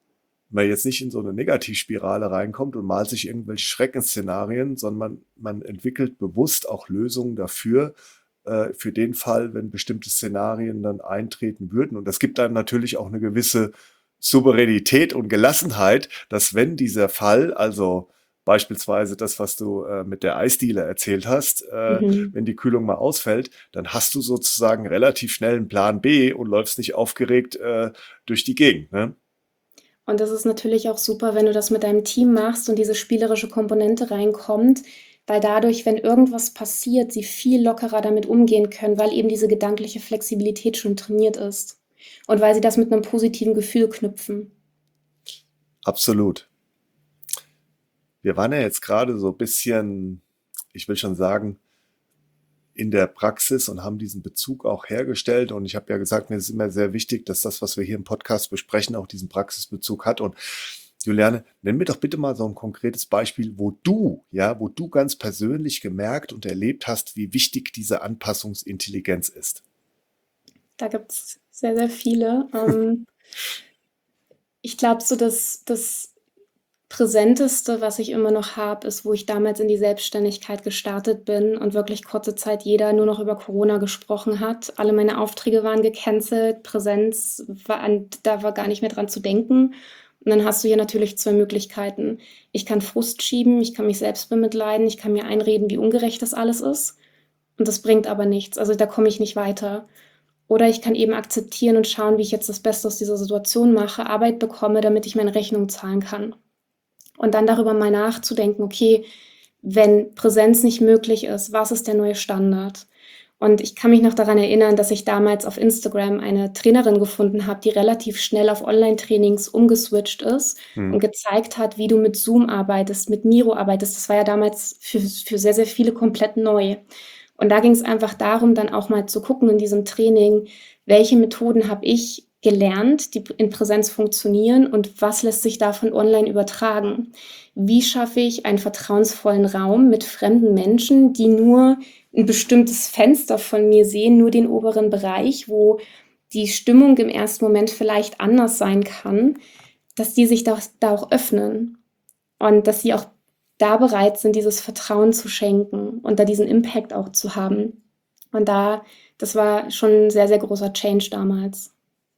man jetzt nicht in so eine Negativspirale reinkommt und malt sich irgendwelche Schreckensszenarien, sondern man, man entwickelt bewusst auch Lösungen dafür, äh, für den Fall, wenn bestimmte Szenarien dann eintreten würden. Und das gibt dann natürlich auch eine gewisse Souveränität und Gelassenheit, dass wenn dieser Fall, also beispielsweise das, was du äh, mit der Eisdiele erzählt hast, äh, Mhm. wenn die Kühlung mal ausfällt, dann hast du sozusagen relativ schnell einen Plan B und läufst nicht aufgeregt äh, durch die Gegend. Ne? Und das ist natürlich auch super, wenn du das mit deinem Team machst und diese spielerische Komponente reinkommt, weil dadurch, wenn irgendwas passiert, sie viel lockerer damit umgehen können, weil eben diese gedankliche Flexibilität schon trainiert ist und weil sie das mit einem positiven Gefühl knüpfen. Absolut. Wir waren ja jetzt gerade so ein bisschen, ich will schon sagen, in der Praxis und haben diesen Bezug auch hergestellt. Und ich habe ja gesagt, mir ist immer sehr wichtig, dass das, was wir hier im Podcast besprechen, auch diesen Praxisbezug hat. Und Juliane, nenn mir doch bitte mal so ein konkretes Beispiel, wo du, ja, wo du ganz persönlich gemerkt und erlebt hast, wie wichtig diese Anpassungsintelligenz ist. Da gibt's sehr, sehr viele. Ähm, ich glaube, so das, das Präsenteste, was ich immer noch habe, ist, wo ich damals in die Selbstständigkeit gestartet bin und wirklich kurze Zeit jeder nur noch über Corona gesprochen hat. Alle meine Aufträge waren gecancelt, Präsenz war an, da war gar nicht mehr dran zu denken. Und dann hast du hier natürlich zwei Möglichkeiten. Ich kann Frust schieben, ich kann mich selbst bemitleiden, ich kann mir einreden, wie ungerecht das alles ist. Und das bringt aber nichts. Also da komme ich nicht weiter. Oder ich kann eben akzeptieren und schauen, wie ich jetzt das Beste aus dieser Situation mache, Arbeit bekomme, damit ich meine Rechnung zahlen kann. Und dann darüber mal nachzudenken, okay, wenn Präsenz nicht möglich ist, was ist der neue Standard? Und ich kann mich noch daran erinnern, dass ich damals auf Instagram eine Trainerin gefunden habe, die relativ schnell auf Online-Trainings umgeswitcht ist Hm. und gezeigt hat, wie du mit Zoom arbeitest, mit Miro arbeitest. Das war ja damals für, für sehr, sehr viele komplett neu. Und da ging es einfach darum, dann auch mal zu gucken in diesem Training, welche Methoden habe ich gelernt, die in Präsenz funktionieren und was lässt sich davon online übertragen? Wie schaffe ich einen vertrauensvollen Raum mit fremden Menschen, die nur ein bestimmtes Fenster von mir sehen, nur den oberen Bereich, wo die Stimmung im ersten Moment vielleicht anders sein kann, dass die sich da, da auch öffnen und dass sie auch da bereit sind, dieses Vertrauen zu schenken und da diesen Impact auch zu haben. Und da, das war schon ein sehr, sehr großer Change damals.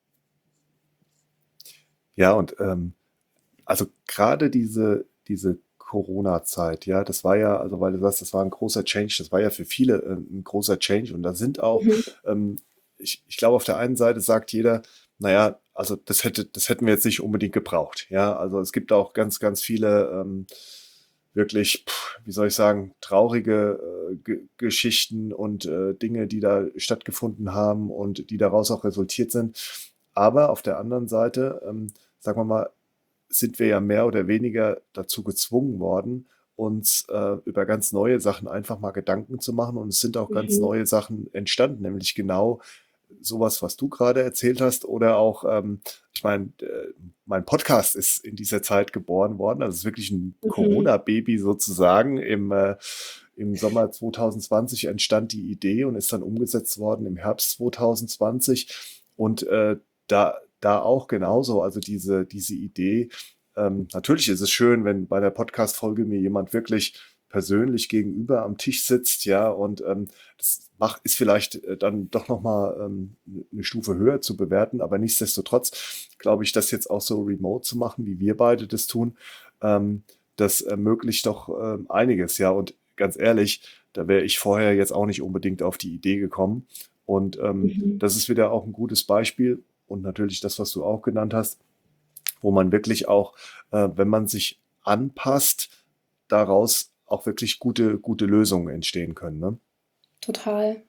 Ja, und ähm, also gerade diese, diese Corona-Zeit, ja, das war ja, also weil du sagst, das war ein großer Change, das war ja für viele äh, ein großer Change. Und da sind auch, Mhm. ähm, ich, ich glaube, auf der einen Seite sagt jeder, naja, also das hätte, das hätten wir jetzt nicht unbedingt gebraucht. Ja, also es gibt auch ganz, ganz viele ähm, wirklich, pff, wie soll ich sagen, traurige äh, Ge Geschichten und äh, Dinge, die da stattgefunden haben und die daraus auch resultiert sind. Aber auf der anderen Seite, ähm, sagen wir mal, sind wir ja mehr oder weniger dazu gezwungen worden, uns äh, über ganz neue Sachen einfach mal Gedanken zu machen. Und es sind auch ganz Mhm. neue Sachen entstanden, nämlich genau sowas, was du gerade erzählt hast. Oder auch, ähm, ich meine, äh, mein Podcast ist in dieser Zeit geboren worden. Also es ist wirklich ein Mhm. Corona-Baby sozusagen. Im, äh, im Sommer zwanzig zwanzig entstand die Idee und ist dann umgesetzt worden im Herbst zwanzig zwanzig. Und äh, da, da auch genauso, also diese, diese Idee, ähm, natürlich ist es schön, wenn bei der Podcast-Folge mir jemand wirklich persönlich gegenüber am Tisch sitzt, ja, und ähm, das macht, ist vielleicht äh, dann doch nochmal ähm, eine Stufe höher zu bewerten, aber nichtsdestotrotz glaube ich, das jetzt auch so remote zu machen, wie wir beide das tun, ähm, das ermöglicht doch ähm, einiges, ja, und ganz ehrlich, da wäre ich vorher jetzt auch nicht unbedingt auf die Idee gekommen. Und ähm, Mhm. das ist wieder auch ein gutes Beispiel und natürlich das, was du auch genannt hast, wo man wirklich auch, äh, wenn man sich anpasst, daraus auch wirklich gute, gute Lösungen entstehen können. Ne? Total.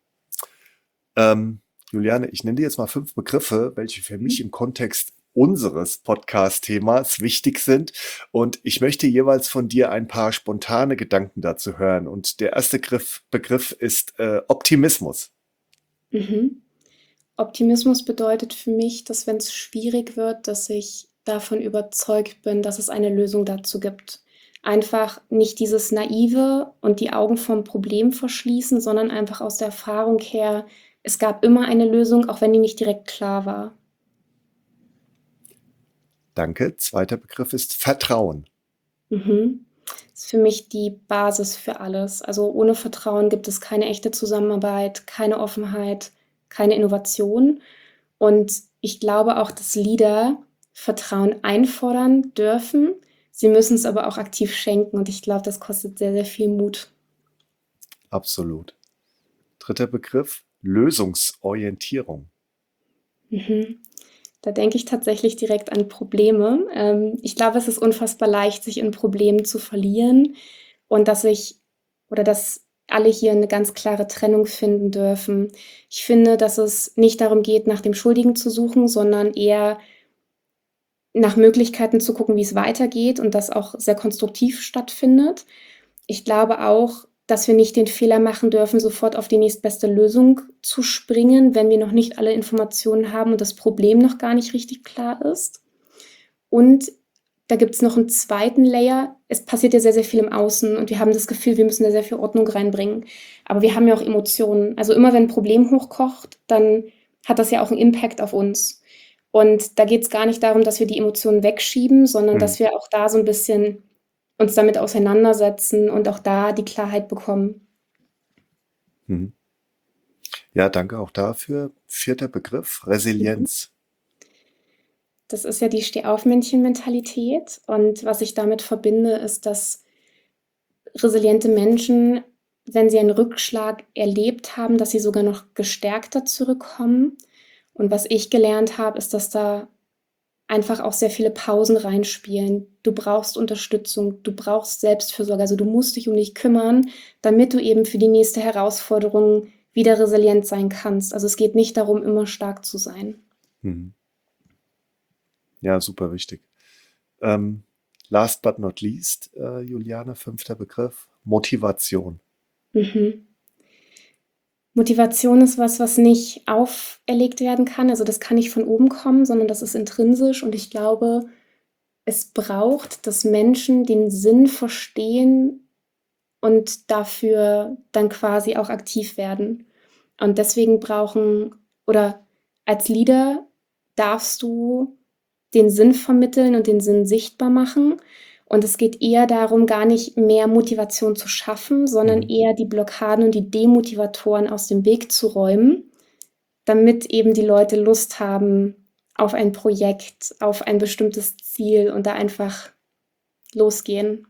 Ähm, Juliane, ich nenne dir jetzt mal fünf Begriffe, welche für mich Mhm. im Kontext unseres Podcast-Themas wichtig sind. Und ich möchte jeweils von dir ein paar spontane Gedanken dazu hören. Und der erste Griff, Begriff ist äh, Optimismus. Mhm. Optimismus bedeutet für mich, dass wenn es schwierig wird, dass ich davon überzeugt bin, dass es eine Lösung dazu gibt. Einfach nicht dieses Naive und die Augen vom Problem verschließen, sondern einfach aus der Erfahrung her, es gab immer eine Lösung, auch wenn die nicht direkt klar war. Danke. Zweiter Begriff ist Vertrauen. Mhm. Ist für mich die Basis für alles. Also ohne Vertrauen gibt es keine echte Zusammenarbeit, keine Offenheit, keine Innovation. Und ich glaube auch, dass Leader Vertrauen einfordern dürfen. Sie müssen es aber auch aktiv schenken. Und ich glaube, das kostet sehr, sehr viel Mut. Absolut. Dritter Begriff, Lösungsorientierung. Mhm. Da denke ich tatsächlich direkt an Probleme. Ähm, ich glaube, es ist unfassbar leicht, sich in Problemen zu verlieren und dass ich oder dass alle hier eine ganz klare Trennung finden dürfen. Ich finde, dass es nicht darum geht, nach dem Schuldigen zu suchen, sondern eher nach Möglichkeiten zu gucken, wie es weitergeht und das auch sehr konstruktiv stattfindet. Ich glaube auch, dass wir nicht den Fehler machen dürfen, sofort auf die nächstbeste Lösung zu springen, wenn wir noch nicht alle Informationen haben und das Problem noch gar nicht richtig klar ist. Und da gibt es noch einen zweiten Layer. Es passiert ja sehr, sehr viel im Außen und wir haben das Gefühl, wir müssen da sehr viel Ordnung reinbringen. Aber wir haben ja auch Emotionen. Also immer wenn ein Problem hochkocht, dann hat das ja auch einen Impact auf uns. Und da geht es gar nicht darum, dass wir die Emotionen wegschieben, sondern Hm. dass wir auch da so ein bisschen uns damit auseinandersetzen und auch da die Klarheit bekommen. Mhm. Ja, danke auch dafür. Vierter Begriff, Mhm. Resilienz. Das ist ja die Stehaufmännchen-Mentalität. Und was ich damit verbinde, ist, dass resiliente Menschen, wenn sie einen Rückschlag erlebt haben, dass sie sogar noch gestärkter zurückkommen. Und was ich gelernt habe, ist, dass da einfach auch sehr viele Pausen reinspielen. Du brauchst Unterstützung, du brauchst Selbstfürsorge, also du musst dich um dich kümmern, damit du eben für die nächste Herausforderung wieder resilient sein kannst. Also es geht nicht darum, immer stark zu sein. Mhm. Ja, super wichtig. Ähm, last but not least, äh, Juliane, fünfter Begriff, Motivation. Mhm. Motivation ist was, was nicht auferlegt werden kann. Also das kann nicht von oben kommen, sondern das ist intrinsisch. Und ich glaube, es braucht, dass Menschen den Sinn verstehen und dafür dann quasi auch aktiv werden. Und deswegen brauchen oder als Leader darfst du den Sinn vermitteln und den Sinn sichtbar machen. Und es geht eher darum, gar nicht mehr Motivation zu schaffen, sondern Mhm. eher die Blockaden und die Demotivatoren aus dem Weg zu räumen, damit eben die Leute Lust haben auf ein Projekt, auf ein bestimmtes Ziel und da einfach losgehen.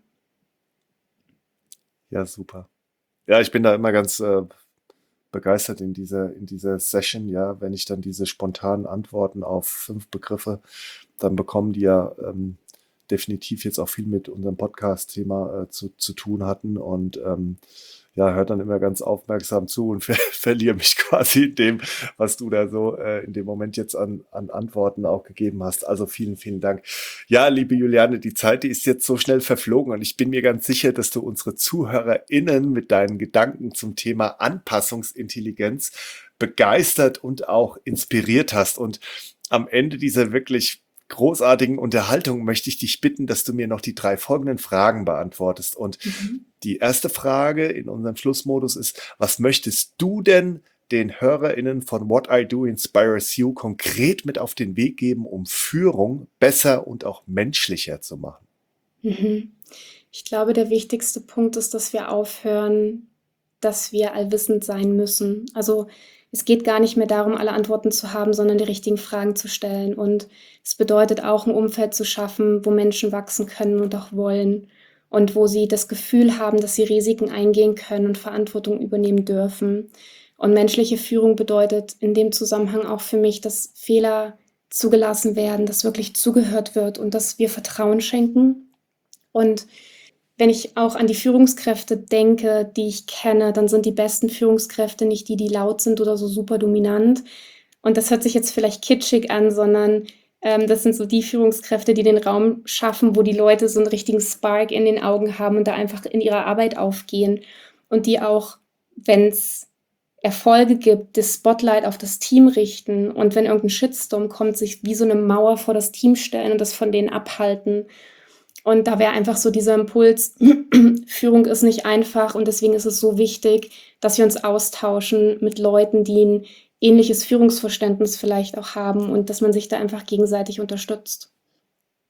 Ja, super. Ja, ich bin da immer ganz äh, begeistert in dieser, in dieser Session, ja, wenn ich dann diese spontanen Antworten auf fünf Begriffe, dann bekommen die ja ähm, definitiv jetzt auch viel mit unserem Podcast-Thema äh, zu, zu tun hatten und ähm, ja, hört dann immer ganz aufmerksam zu und ver verliere mich quasi in dem, was du da so äh, in dem Moment jetzt an, an Antworten auch gegeben hast. Also vielen, vielen Dank. Ja, liebe Juliane, die Zeit, die ist jetzt so schnell verflogen und ich bin mir ganz sicher, dass du unsere ZuhörerInnen mit deinen Gedanken zum Thema Anpassungsintelligenz begeistert und auch inspiriert hast. Und am Ende dieser wirklich großartigen Unterhaltung möchte ich dich bitten, dass du mir noch die drei folgenden Fragen beantwortest. Und Mhm. die erste Frage in unserem Schlussmodus ist, was möchtest du denn den HörerInnen von What I Do Inspires You konkret mit auf den Weg geben, um Führung besser und auch menschlicher zu machen? Mhm. Ich glaube, der wichtigste Punkt ist, dass wir aufhören, dass wir allwissend sein müssen. Also es geht gar nicht mehr darum, alle Antworten zu haben, sondern die richtigen Fragen zu stellen. Und es bedeutet auch, ein Umfeld zu schaffen, wo Menschen wachsen können und auch wollen. Und wo sie das Gefühl haben, dass sie Risiken eingehen können und Verantwortung übernehmen dürfen. Und menschliche Führung bedeutet in dem Zusammenhang auch für mich, dass Fehler zugelassen werden, dass wirklich zugehört wird und dass wir Vertrauen schenken. Und wenn ich auch an die Führungskräfte denke, die ich kenne, dann sind die besten Führungskräfte nicht die, die laut sind oder so super dominant. Und das hört sich jetzt vielleicht kitschig an, sondern ähm, das sind so die Führungskräfte, die den Raum schaffen, wo die Leute so einen richtigen Spark in den Augen haben und da einfach in ihrer Arbeit aufgehen. Und die auch, wenn es Erfolge gibt, das Spotlight auf das Team richten und wenn irgendein Shitstorm kommt, sich wie so eine Mauer vor das Team stellen und das von denen abhalten. Und da wäre einfach so dieser Impuls, Führung ist nicht einfach und deswegen ist es so wichtig, dass wir uns austauschen mit Leuten, die ein ähnliches Führungsverständnis vielleicht auch haben und dass man sich da einfach gegenseitig unterstützt.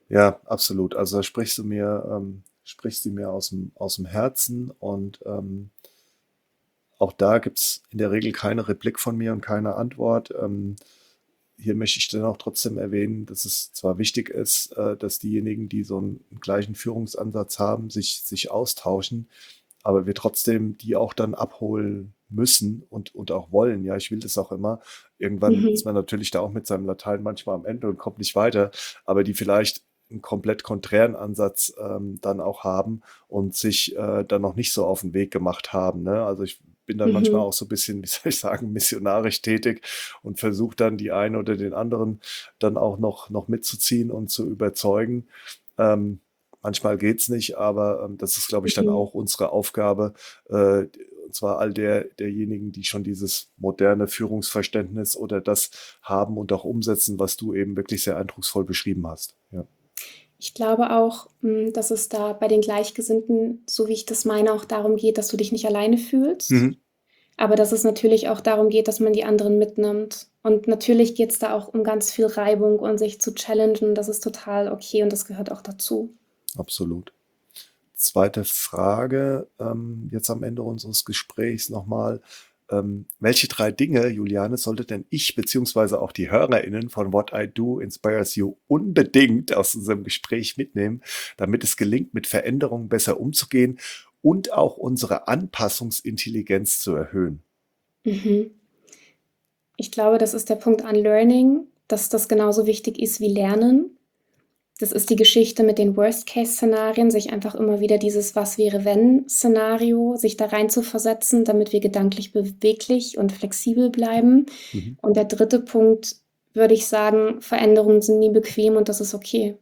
Ja, absolut. Also da sprichst du mir, ähm, sprichst du mir aus dem, aus dem Herzen und ähm, auch da gibt's in der Regel keine Replik von mir und keine Antwort. Ähm, hier möchte ich dann auch trotzdem erwähnen, dass es zwar wichtig ist, äh, dass diejenigen, die so einen gleichen Führungsansatz haben, sich, sich austauschen, aber wir trotzdem die auch dann abholen müssen und, und auch wollen. Ja, ich will das auch immer. Irgendwann ist Mhm. man natürlich da auch mit seinem Latein manchmal am Ende und kommt nicht weiter, aber die vielleicht einen komplett konträren Ansatz ähm, dann auch haben und sich äh, dann noch nicht so auf den Weg gemacht haben. Ne? Also ich bin dann manchmal Mhm. auch so ein bisschen, wie soll ich sagen, missionarisch tätig und versuche dann die einen oder den anderen dann auch noch, noch mitzuziehen und zu überzeugen. Ähm, Manchmal geht's nicht, aber ähm, das ist, glaube ich, dann Mhm. auch unsere Aufgabe, äh, und zwar all der, derjenigen, die schon dieses moderne Führungsverständnis oder das haben und auch umsetzen, was du eben wirklich sehr eindrucksvoll beschrieben hast. Ja. Ich glaube auch, hm, dass es da bei den Gleichgesinnten, so wie ich das meine, auch darum geht, dass du dich nicht alleine fühlst, Mhm. aber dass es natürlich auch darum geht, dass man die anderen mitnimmt. Und natürlich geht's da auch um ganz viel Reibung und sich zu challengen. Das ist total okay und das gehört auch dazu. Absolut. Zweite Frage, ähm, jetzt am Ende unseres Gesprächs nochmal. Ähm, welche drei Dinge, Juliane, sollte denn ich beziehungsweise auch die HörerInnen von What I Do Inspires You unbedingt aus unserem Gespräch mitnehmen, damit es gelingt, mit Veränderungen besser umzugehen und auch unsere Anpassungsintelligenz zu erhöhen? Mhm. Ich glaube, das ist der Punkt Unlearning, dass das genauso wichtig ist wie Lernen. Das ist die Geschichte mit den Worst-Case-Szenarien, sich einfach immer wieder dieses Was-wäre-wenn-Szenario, sich da reinzuversetzen, damit wir gedanklich beweglich und flexibel bleiben. Mhm. Und der dritte Punkt würde ich sagen, Veränderungen sind nie bequem und das ist okay.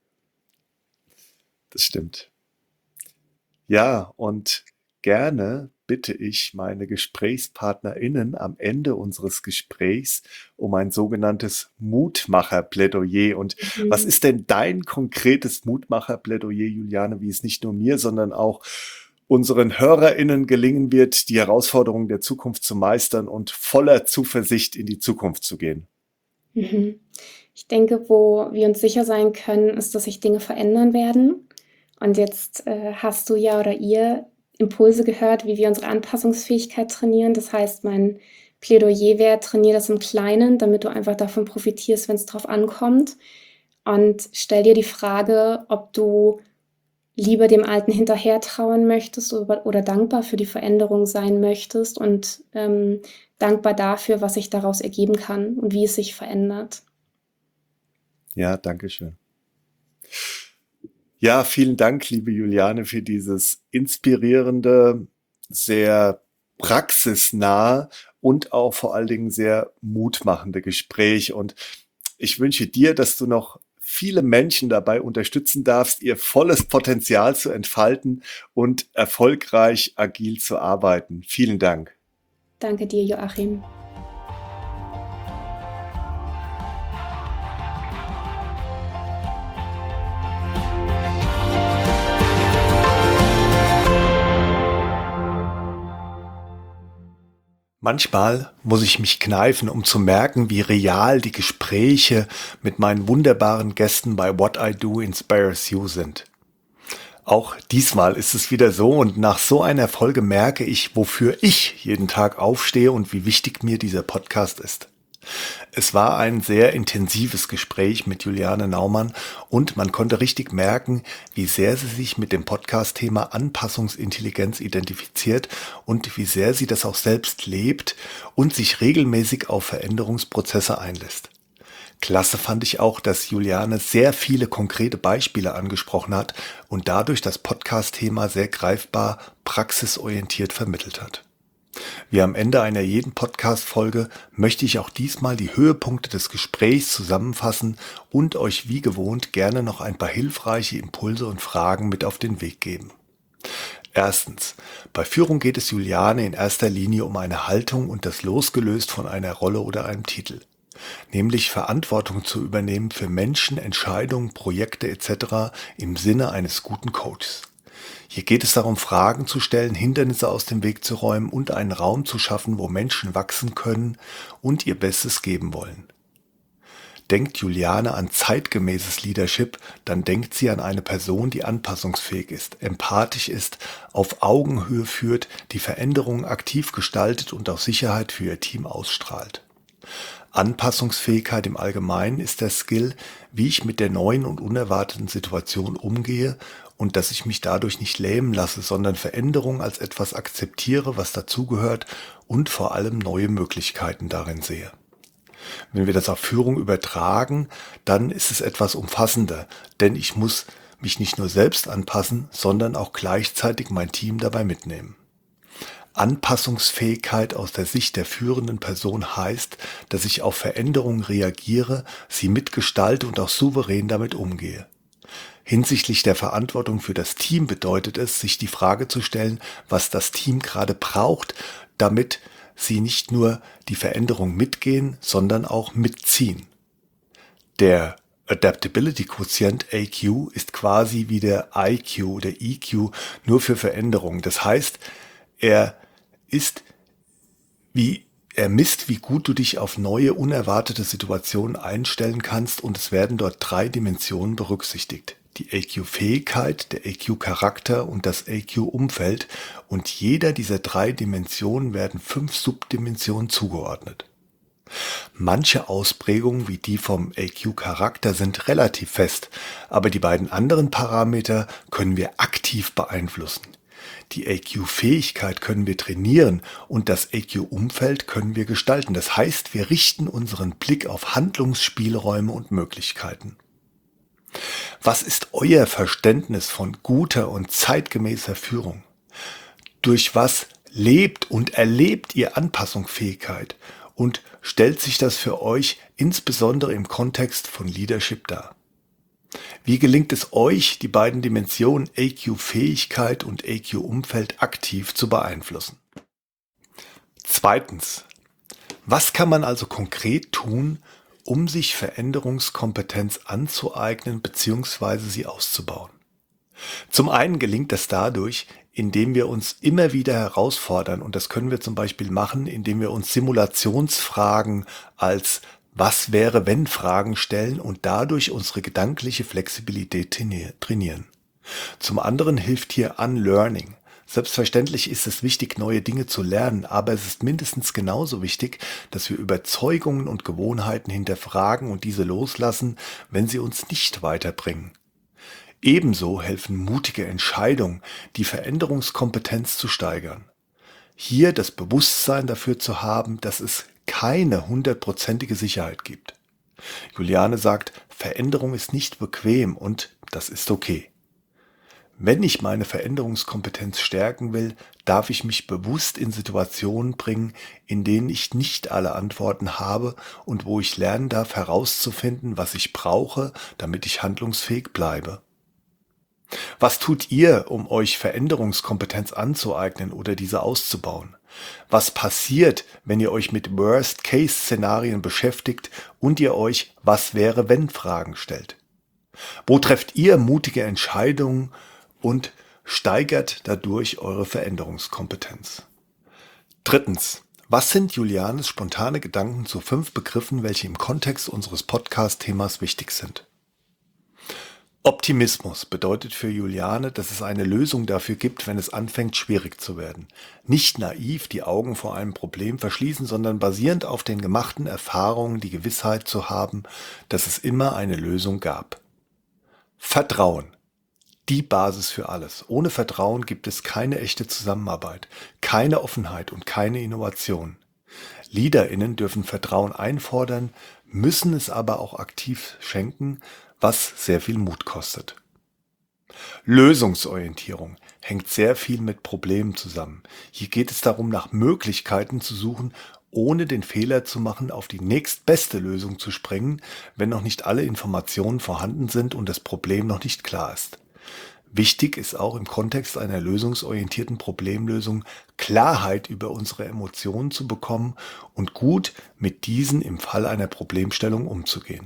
Das stimmt. Ja, und gerne bitte ich meine GesprächspartnerInnen am Ende unseres Gesprächs um ein sogenanntes Mutmacher-Plädoyer. Und was Mhm. ist denn dein konkretes Mutmacher-Plädoyer, Juliane, wie es nicht nur mir, sondern auch unseren HörerInnen gelingen wird, die Herausforderungen der Zukunft zu meistern und voller Zuversicht in die Zukunft zu gehen? Mhm. Ich denke, wo wir uns sicher sein können, ist, dass sich Dinge verändern werden. Und jetzt äh, hast du ja oder ihr Impulse gehört, wie wir unsere Anpassungsfähigkeit trainieren. Das heißt, mein Plädoyer wäre, trainier das im Kleinen, damit du einfach davon profitierst, wenn es drauf ankommt. Und stell dir die Frage, ob du lieber dem Alten hinterher trauern möchtest oder, oder dankbar für die Veränderung sein möchtest und ähm, dankbar dafür, was sich daraus ergeben kann und wie es sich verändert. Ja, danke schön. Ja, vielen Dank, liebe Juliane, für dieses inspirierende, sehr praxisnahe und auch vor allen Dingen sehr mutmachende Gespräch. Und ich wünsche dir, dass du noch viele Menschen dabei unterstützen darfst, ihr volles Potenzial zu entfalten und erfolgreich agil zu arbeiten. Vielen Dank. Danke dir, Joachim. Manchmal muss ich mich kneifen, um zu merken, wie real die Gespräche mit meinen wunderbaren Gästen bei What I Do Inspires You sind. Auch diesmal ist es wieder so und nach so einer Folge merke ich, wofür ich jeden Tag aufstehe und wie wichtig mir dieser Podcast ist. Es war ein sehr intensives Gespräch mit Juliane Naumann und man konnte richtig merken, wie sehr sie sich mit dem Podcast-Thema Anpassungsintelligenz identifiziert und wie sehr sie das auch selbst lebt und sich regelmäßig auf Veränderungsprozesse einlässt. Klasse fand ich auch, dass Juliane sehr viele konkrete Beispiele angesprochen hat und dadurch das Podcast-Thema sehr greifbar, praxisorientiert vermittelt hat. Wie am Ende einer jeden Podcast-Folge möchte ich auch diesmal die Höhepunkte des Gesprächs zusammenfassen und euch wie gewohnt gerne noch ein paar hilfreiche Impulse und Fragen mit auf den Weg geben. Erstens. Bei Führung geht es Juliane in erster Linie um eine Haltung und das losgelöst von einer Rolle oder einem Titel. Nämlich Verantwortung zu übernehmen für Menschen, Entscheidungen, Projekte et cetera im Sinne eines guten Coaches. Hier geht es darum, Fragen zu stellen, Hindernisse aus dem Weg zu räumen und einen Raum zu schaffen, wo Menschen wachsen können und ihr Bestes geben wollen. Denkt Juliane an zeitgemäßes Leadership, dann denkt sie an eine Person, die anpassungsfähig ist, empathisch ist, auf Augenhöhe führt, die Veränderungen aktiv gestaltet und auch Sicherheit für ihr Team ausstrahlt. Anpassungsfähigkeit im Allgemeinen ist der Skill, wie ich mit der neuen und unerwarteten Situation umgehe und dass ich mich dadurch nicht lähmen lasse, sondern Veränderungen als etwas akzeptiere, was dazugehört und vor allem neue Möglichkeiten darin sehe. Wenn wir das auf Führung übertragen, dann ist es etwas umfassender, denn ich muss mich nicht nur selbst anpassen, sondern auch gleichzeitig mein Team dabei mitnehmen. Anpassungsfähigkeit aus der Sicht der führenden Person heißt, dass ich auf Veränderungen reagiere, sie mitgestalte und auch souverän damit umgehe. Hinsichtlich der Verantwortung für das Team bedeutet es, sich die Frage zu stellen, was das Team gerade braucht, damit sie nicht nur die Veränderung mitgehen, sondern auch mitziehen. Der Adaptability Quotient A Q ist quasi wie der I Q oder E Q nur für Veränderungen. Das heißt, er ist wie er misst, wie gut du dich auf neue, unerwartete Situationen einstellen kannst, und es werden dort drei Dimensionen berücksichtigt. Die A Q-Fähigkeit, der A Q-Charakter und das A Q-Umfeld, und jeder dieser drei Dimensionen werden fünf Subdimensionen zugeordnet. Manche Ausprägungen wie die vom A Q-Charakter sind relativ fest, aber die beiden anderen Parameter können wir aktiv beeinflussen. Die A Q-Fähigkeit können wir trainieren und das A Q-Umfeld können wir gestalten. Das heißt, wir richten unseren Blick auf Handlungsspielräume und Möglichkeiten. Was ist euer Verständnis von guter und zeitgemäßer Führung? Durch was lebt und erlebt ihr Anpassungsfähigkeit und stellt sich das für euch insbesondere im Kontext von Leadership dar? Wie gelingt es euch, die beiden Dimensionen A Q-Fähigkeit und A Q-Umfeld aktiv zu beeinflussen? Zweitens. Was kann man also konkret tun, um sich Veränderungskompetenz anzueignen bzw. sie auszubauen? Zum einen gelingt das dadurch, indem wir uns immer wieder herausfordern, und das können wir zum Beispiel machen, indem wir uns Simulationsfragen als Was wäre wenn Fragen stellen und dadurch unsere gedankliche Flexibilität trainieren. Zum anderen hilft hier Unlearning. Selbstverständlich ist es wichtig, neue Dinge zu lernen, aber es ist mindestens genauso wichtig, dass wir Überzeugungen und Gewohnheiten hinterfragen und diese loslassen, wenn sie uns nicht weiterbringen. Ebenso helfen mutige Entscheidungen, die Veränderungskompetenz zu steigern. Hier das Bewusstsein dafür zu haben, dass es keine hundertprozentige Sicherheit gibt. Juliane sagt, Veränderung ist nicht bequem und das ist okay. Wenn ich meine Veränderungskompetenz stärken will, darf ich mich bewusst in Situationen bringen, in denen ich nicht alle Antworten habe und wo ich lernen darf, herauszufinden, was ich brauche, damit ich handlungsfähig bleibe. Was tut ihr, um euch Veränderungskompetenz anzueignen oder diese auszubauen? Was passiert, wenn ihr euch mit Worst-Case-Szenarien beschäftigt und ihr euch Was-wäre-wenn-Fragen stellt? Wo trefft ihr mutige Entscheidungen und steigert dadurch eure Veränderungskompetenz? Drittens. Was sind Julianes spontane Gedanken zu fünf Begriffen, welche im Kontext unseres Podcast-Themas wichtig sind? Optimismus bedeutet für Juliane, dass es eine Lösung dafür gibt, wenn es anfängt, schwierig zu werden. Nicht naiv die Augen vor einem Problem verschließen, sondern basierend auf den gemachten Erfahrungen die Gewissheit zu haben, dass es immer eine Lösung gab. Vertrauen. Die Basis für alles. Ohne Vertrauen gibt es keine echte Zusammenarbeit, keine Offenheit und keine Innovation. LeaderInnen dürfen Vertrauen einfordern, müssen es aber auch aktiv schenken, was sehr viel Mut kostet. Lösungsorientierung hängt sehr viel mit Problemen zusammen. Hier geht es darum, nach Möglichkeiten zu suchen, ohne den Fehler zu machen, auf die nächstbeste Lösung zu springen, wenn noch nicht alle Informationen vorhanden sind und das Problem noch nicht klar ist. Wichtig ist auch im Kontext einer lösungsorientierten Problemlösung Klarheit über unsere Emotionen zu bekommen und gut mit diesen im Fall einer Problemstellung umzugehen.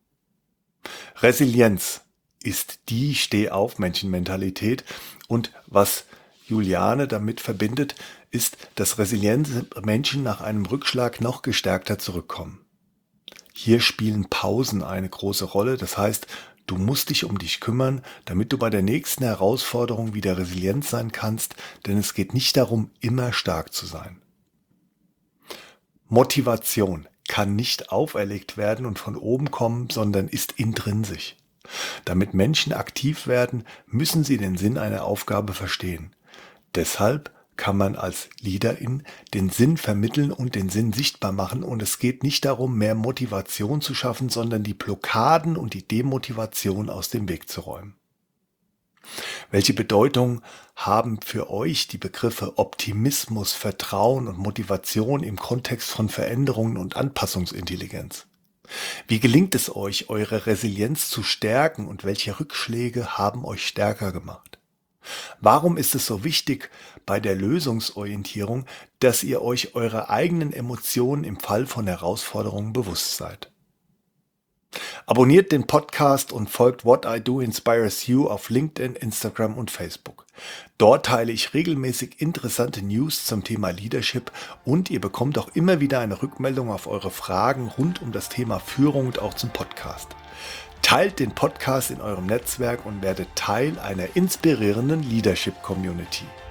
Resilienz ist die Steh-auf-Männchen-Mentalität, und was Juliane damit verbindet, ist, dass resiliente Menschen nach einem Rückschlag noch gestärkter zurückkommen. Hier spielen Pausen eine große Rolle. Das heißt, du musst dich um dich kümmern, damit du bei der nächsten Herausforderung wieder resilient sein kannst, denn es geht nicht darum, immer stark zu sein. Motivation kann nicht auferlegt werden und von oben kommen, sondern ist intrinsisch. Damit Menschen aktiv werden, müssen sie den Sinn einer Aufgabe verstehen. Deshalb kann man als Leaderin den Sinn vermitteln und den Sinn sichtbar machen. Und es geht nicht darum, mehr Motivation zu schaffen, sondern die Blockaden und die Demotivation aus dem Weg zu räumen. Welche Bedeutung haben für euch die Begriffe Optimismus, Vertrauen und Motivation im Kontext von Veränderungen und Anpassungsintelligenz? Wie gelingt es euch, eure Resilienz zu stärken und welche Rückschläge haben euch stärker gemacht? Warum ist es so wichtig bei der Lösungsorientierung, dass ihr euch eurer eigenen Emotionen im Fall von Herausforderungen bewusst seid? Abonniert den Podcast und folgt What I Do Inspires You auf LinkedIn, Instagram und Facebook. Dort teile ich regelmäßig interessante News zum Thema Leadership und ihr bekommt auch immer wieder eine Rückmeldung auf eure Fragen rund um das Thema Führung und auch zum Podcast. Teilt den Podcast in eurem Netzwerk und werdet Teil einer inspirierenden Leadership-Community.